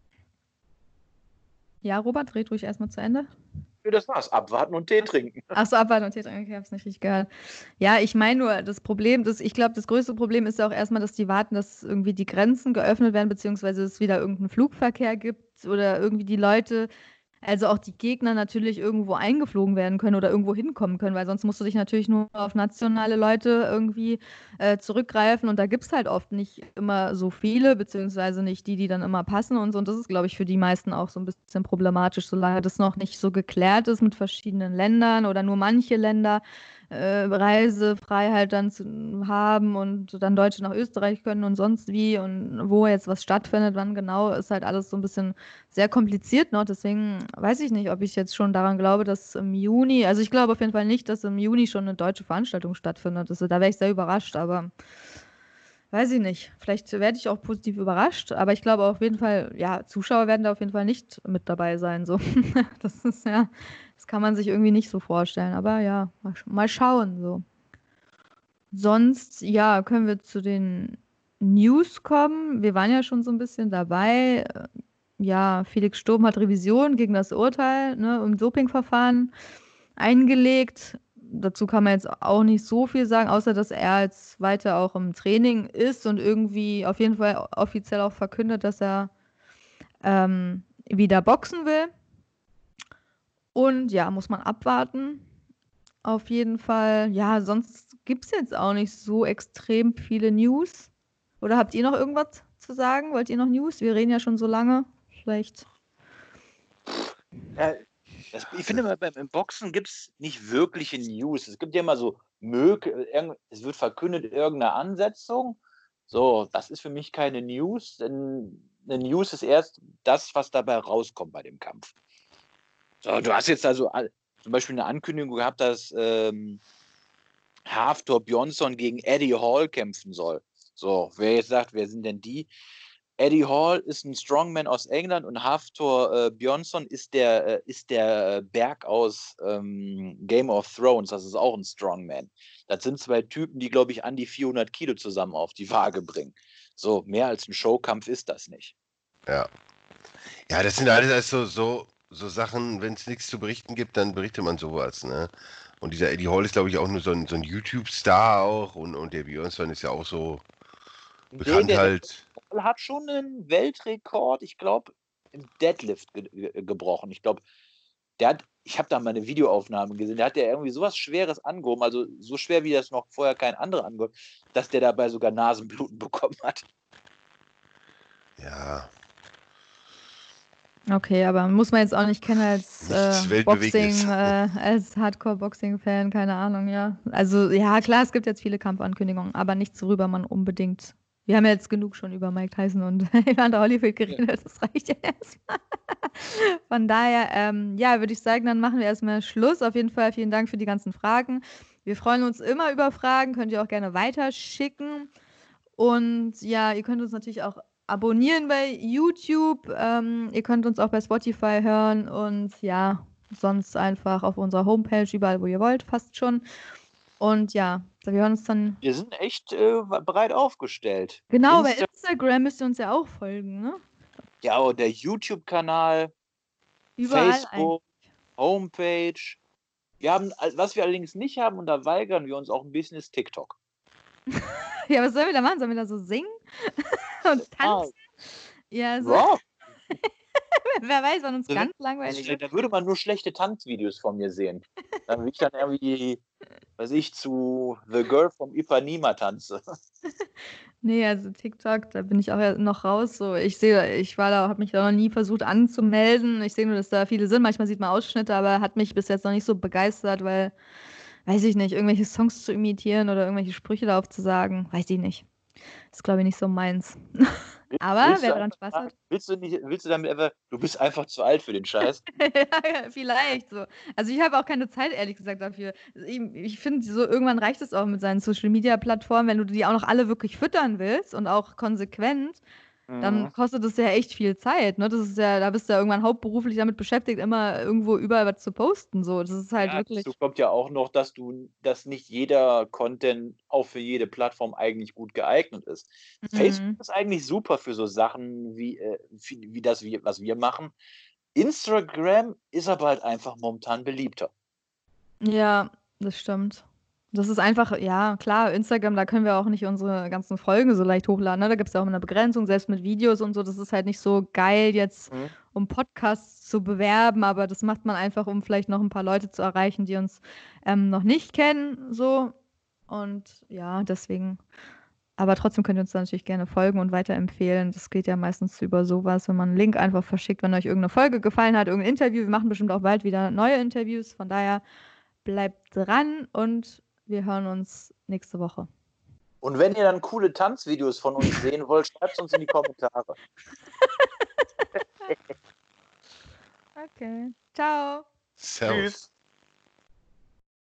Ja, Robert, dreht ruhig erstmal zu Ende. Ja, das war's. Abwarten und Tee trinken. Achso, abwarten und Tee trinken, okay, ich hab's nicht richtig gehört. Ja, ich meine nur, das Problem, das, ich glaube, das größte Problem ist ja auch erstmal, dass die warten, dass irgendwie die Grenzen geöffnet werden, beziehungsweise es wieder irgendeinen Flugverkehr gibt oder irgendwie die Leute, also auch die Gegner natürlich irgendwo eingeflogen werden können oder irgendwo hinkommen können, weil sonst musst du dich natürlich nur auf nationale Leute irgendwie äh, zurückgreifen und da gibt es halt oft nicht immer so viele, beziehungsweise nicht die, die dann immer passen und so. Und das ist, glaube ich, für die meisten auch so ein bisschen problematisch, solange das noch nicht so geklärt ist mit verschiedenen Ländern oder nur manche Länder äh, Reisefreiheit dann zu haben und dann Deutsche nach Österreich können und sonst wie und wo jetzt was stattfindet, wann genau, ist halt alles so ein bisschen sehr kompliziert noch. Deswegen weiß ich nicht, ob ich jetzt schon daran glaube, dass im Juni, also ich glaube auf jeden Fall nicht, dass im Juni schon eine deutsche Veranstaltung stattfindet. Also da wäre ich sehr überrascht, aber weiß ich nicht. Vielleicht werde ich auch positiv überrascht, aber ich glaube auf jeden Fall, ja, Zuschauer werden da auf jeden Fall nicht mit dabei sein. So. Das ist ja, das kann man sich irgendwie nicht so vorstellen. Aber ja, mal, sch- mal schauen. So. Sonst, ja, können wir zu den News kommen. Wir waren ja schon so ein bisschen dabei. Äh, Ja, Felix Sturm hat Revision gegen das Urteil, ne, im Dopingverfahren eingelegt. Dazu kann man jetzt auch nicht so viel sagen, außer dass er jetzt weiter auch im Training ist und irgendwie auf jeden Fall offiziell auch verkündet, dass er ähm, wieder boxen will. Und ja, muss man abwarten. Auf jeden Fall. Ja, sonst gibt es jetzt auch nicht so extrem viele News. Oder habt ihr noch irgendwas zu sagen? Wollt ihr noch News? Wir reden ja schon so lange. Vielleicht. Ja, das, ich finde, mal beim im Boxen gibt es nicht wirkliche News. Es gibt ja immer so, mög, irgend- es wird verkündet, irgendeine Ansetzung. So, das ist für mich keine News, denn eine News ist erst das, was dabei rauskommt bei dem Kampf. So, du hast jetzt also all- zum Beispiel eine Ankündigung gehabt, dass ähm, Hafthor Björnsson gegen Eddie Hall kämpfen soll. So, wer jetzt sagt, wer sind denn die? Eddie Hall ist ein Strongman aus England und Hafthor äh, Björnsson ist der, äh, ist der Berg aus ähm, Game of Thrones. Das ist auch ein Strongman. Das sind zwei Typen, die, glaube ich, an die vierhundert Kilo zusammen auf die Waage bringen. So, mehr als ein Showkampf ist das nicht. Ja. Ja, das sind alles also so, so Sachen, wenn es nichts zu berichten gibt, dann berichtet man sowas, ne? Und dieser Eddie Hall ist, glaube ich, auch nur so ein, so ein YouTube-Star auch und, und der Björnsson ist ja auch so bekannt der, der halt. hat schon einen Weltrekord, ich glaube, im Deadlift ge ge gebrochen. Ich glaube, der hat, ich habe da mal eine Videoaufnahme gesehen, der hat ja irgendwie sowas Schweres angehoben, also so schwer, wie das noch vorher kein anderer angehoben, dass der dabei sogar Nasenbluten bekommen hat. Ja, Okay, aber muss man jetzt auch nicht kennen als Nichts äh, Weltbewegendes. Boxing, äh, als Hardcore-Boxing-Fan, keine Ahnung, ja. Also ja, klar, es gibt jetzt viele Kampfankündigungen, aber nichts, worüber man unbedingt. Wir haben ja jetzt genug schon über Mike Tyson und Evander Holyfield geredet, das reicht ja erstmal. Von daher, ähm, ja, würde ich sagen, dann machen wir erstmal Schluss. Auf jeden Fall vielen Dank für die ganzen Fragen. Wir freuen uns immer über Fragen, könnt ihr auch gerne weiterschicken. Und ja, ihr könnt uns natürlich auch abonnieren bei YouTube. Ähm, ihr könnt uns auch bei Spotify hören und ja, sonst einfach auf unserer Homepage, überall, wo ihr wollt, fast schon. Und ja, wir hören uns dann. Wir sind echt äh, breit aufgestellt. Genau, Insta bei Instagram müsst ihr uns ja auch folgen, ne? ja, und der YouTube-Kanal, Überall Facebook, Homepage. Wir haben, was wir allerdings nicht haben, und da weigern wir uns auch ein bisschen, ist TikTok. Ja, was sollen wir da machen? Sollen wir da so singen und tanzen? Ja, so. Ja, Wer weiß, wann uns da, ganz langweilig wird. da würde man nur schlechte Tanzvideos von mir sehen. Dann will ich dann irgendwie, weiß ich, zu The Girl from Ipanema tanze. Nee, also TikTok, da bin ich auch ja noch raus. So, ich sehe, ich war da, habe mich da noch nie versucht anzumelden. Ich sehe nur, dass da viele sind. Manchmal sieht man Ausschnitte, aber hat mich bis jetzt noch nicht so begeistert, weil, weiß ich nicht, irgendwelche Songs zu imitieren oder irgendwelche Sprüche darauf zu sagen, weiß ich nicht. Ist, glaube ich, nicht so meins. Aber Willst wer du daran einfach Spaß sagen, hat, willst du nicht, willst du damit einfach, du bist einfach zu alt für den Scheiß? ja, vielleicht so. Also ich habe auch keine Zeit, ehrlich gesagt, dafür. Ich, ich finde, so irgendwann reicht es auch mit seinen Social-Media-Plattformen, wenn du die auch noch alle wirklich füttern willst und auch konsequent, dann Mhm. kostet das ja echt viel Zeit, ne? Das ist ja, da bist du ja irgendwann hauptberuflich damit beschäftigt, immer irgendwo überall was zu posten, so. Das ist halt Ja, wirklich. dazu kommt ja auch noch, dass du, dass nicht jeder Content auch für jede Plattform eigentlich gut geeignet ist. Facebook Mhm. ist eigentlich super für so Sachen wie, äh, wie, wie das, wie, was wir machen. Instagram ist aber halt einfach momentan beliebter. Ja, das stimmt. Das ist einfach, ja, klar, Instagram, da können wir auch nicht unsere ganzen Folgen so leicht hochladen, ne? Da gibt es ja auch immer eine Begrenzung, selbst mit Videos und so. Das ist halt nicht so geil jetzt, Mhm. um Podcasts zu bewerben, aber das macht man einfach, um vielleicht noch ein paar Leute zu erreichen, die uns ähm, noch nicht kennen, so. Und ja, deswegen. Aber trotzdem könnt ihr uns da natürlich gerne folgen und weiterempfehlen. Das geht ja meistens über sowas, wenn man einen Link einfach verschickt, wenn euch irgendeine Folge gefallen hat, irgendein Interview. Wir machen bestimmt auch bald wieder neue Interviews. Von daher bleibt dran und wir hören uns nächste Woche. Und wenn ihr dann coole Tanzvideos von uns sehen wollt, schreibt es uns in die Kommentare. Okay. Ciao. Servus. Tschüss.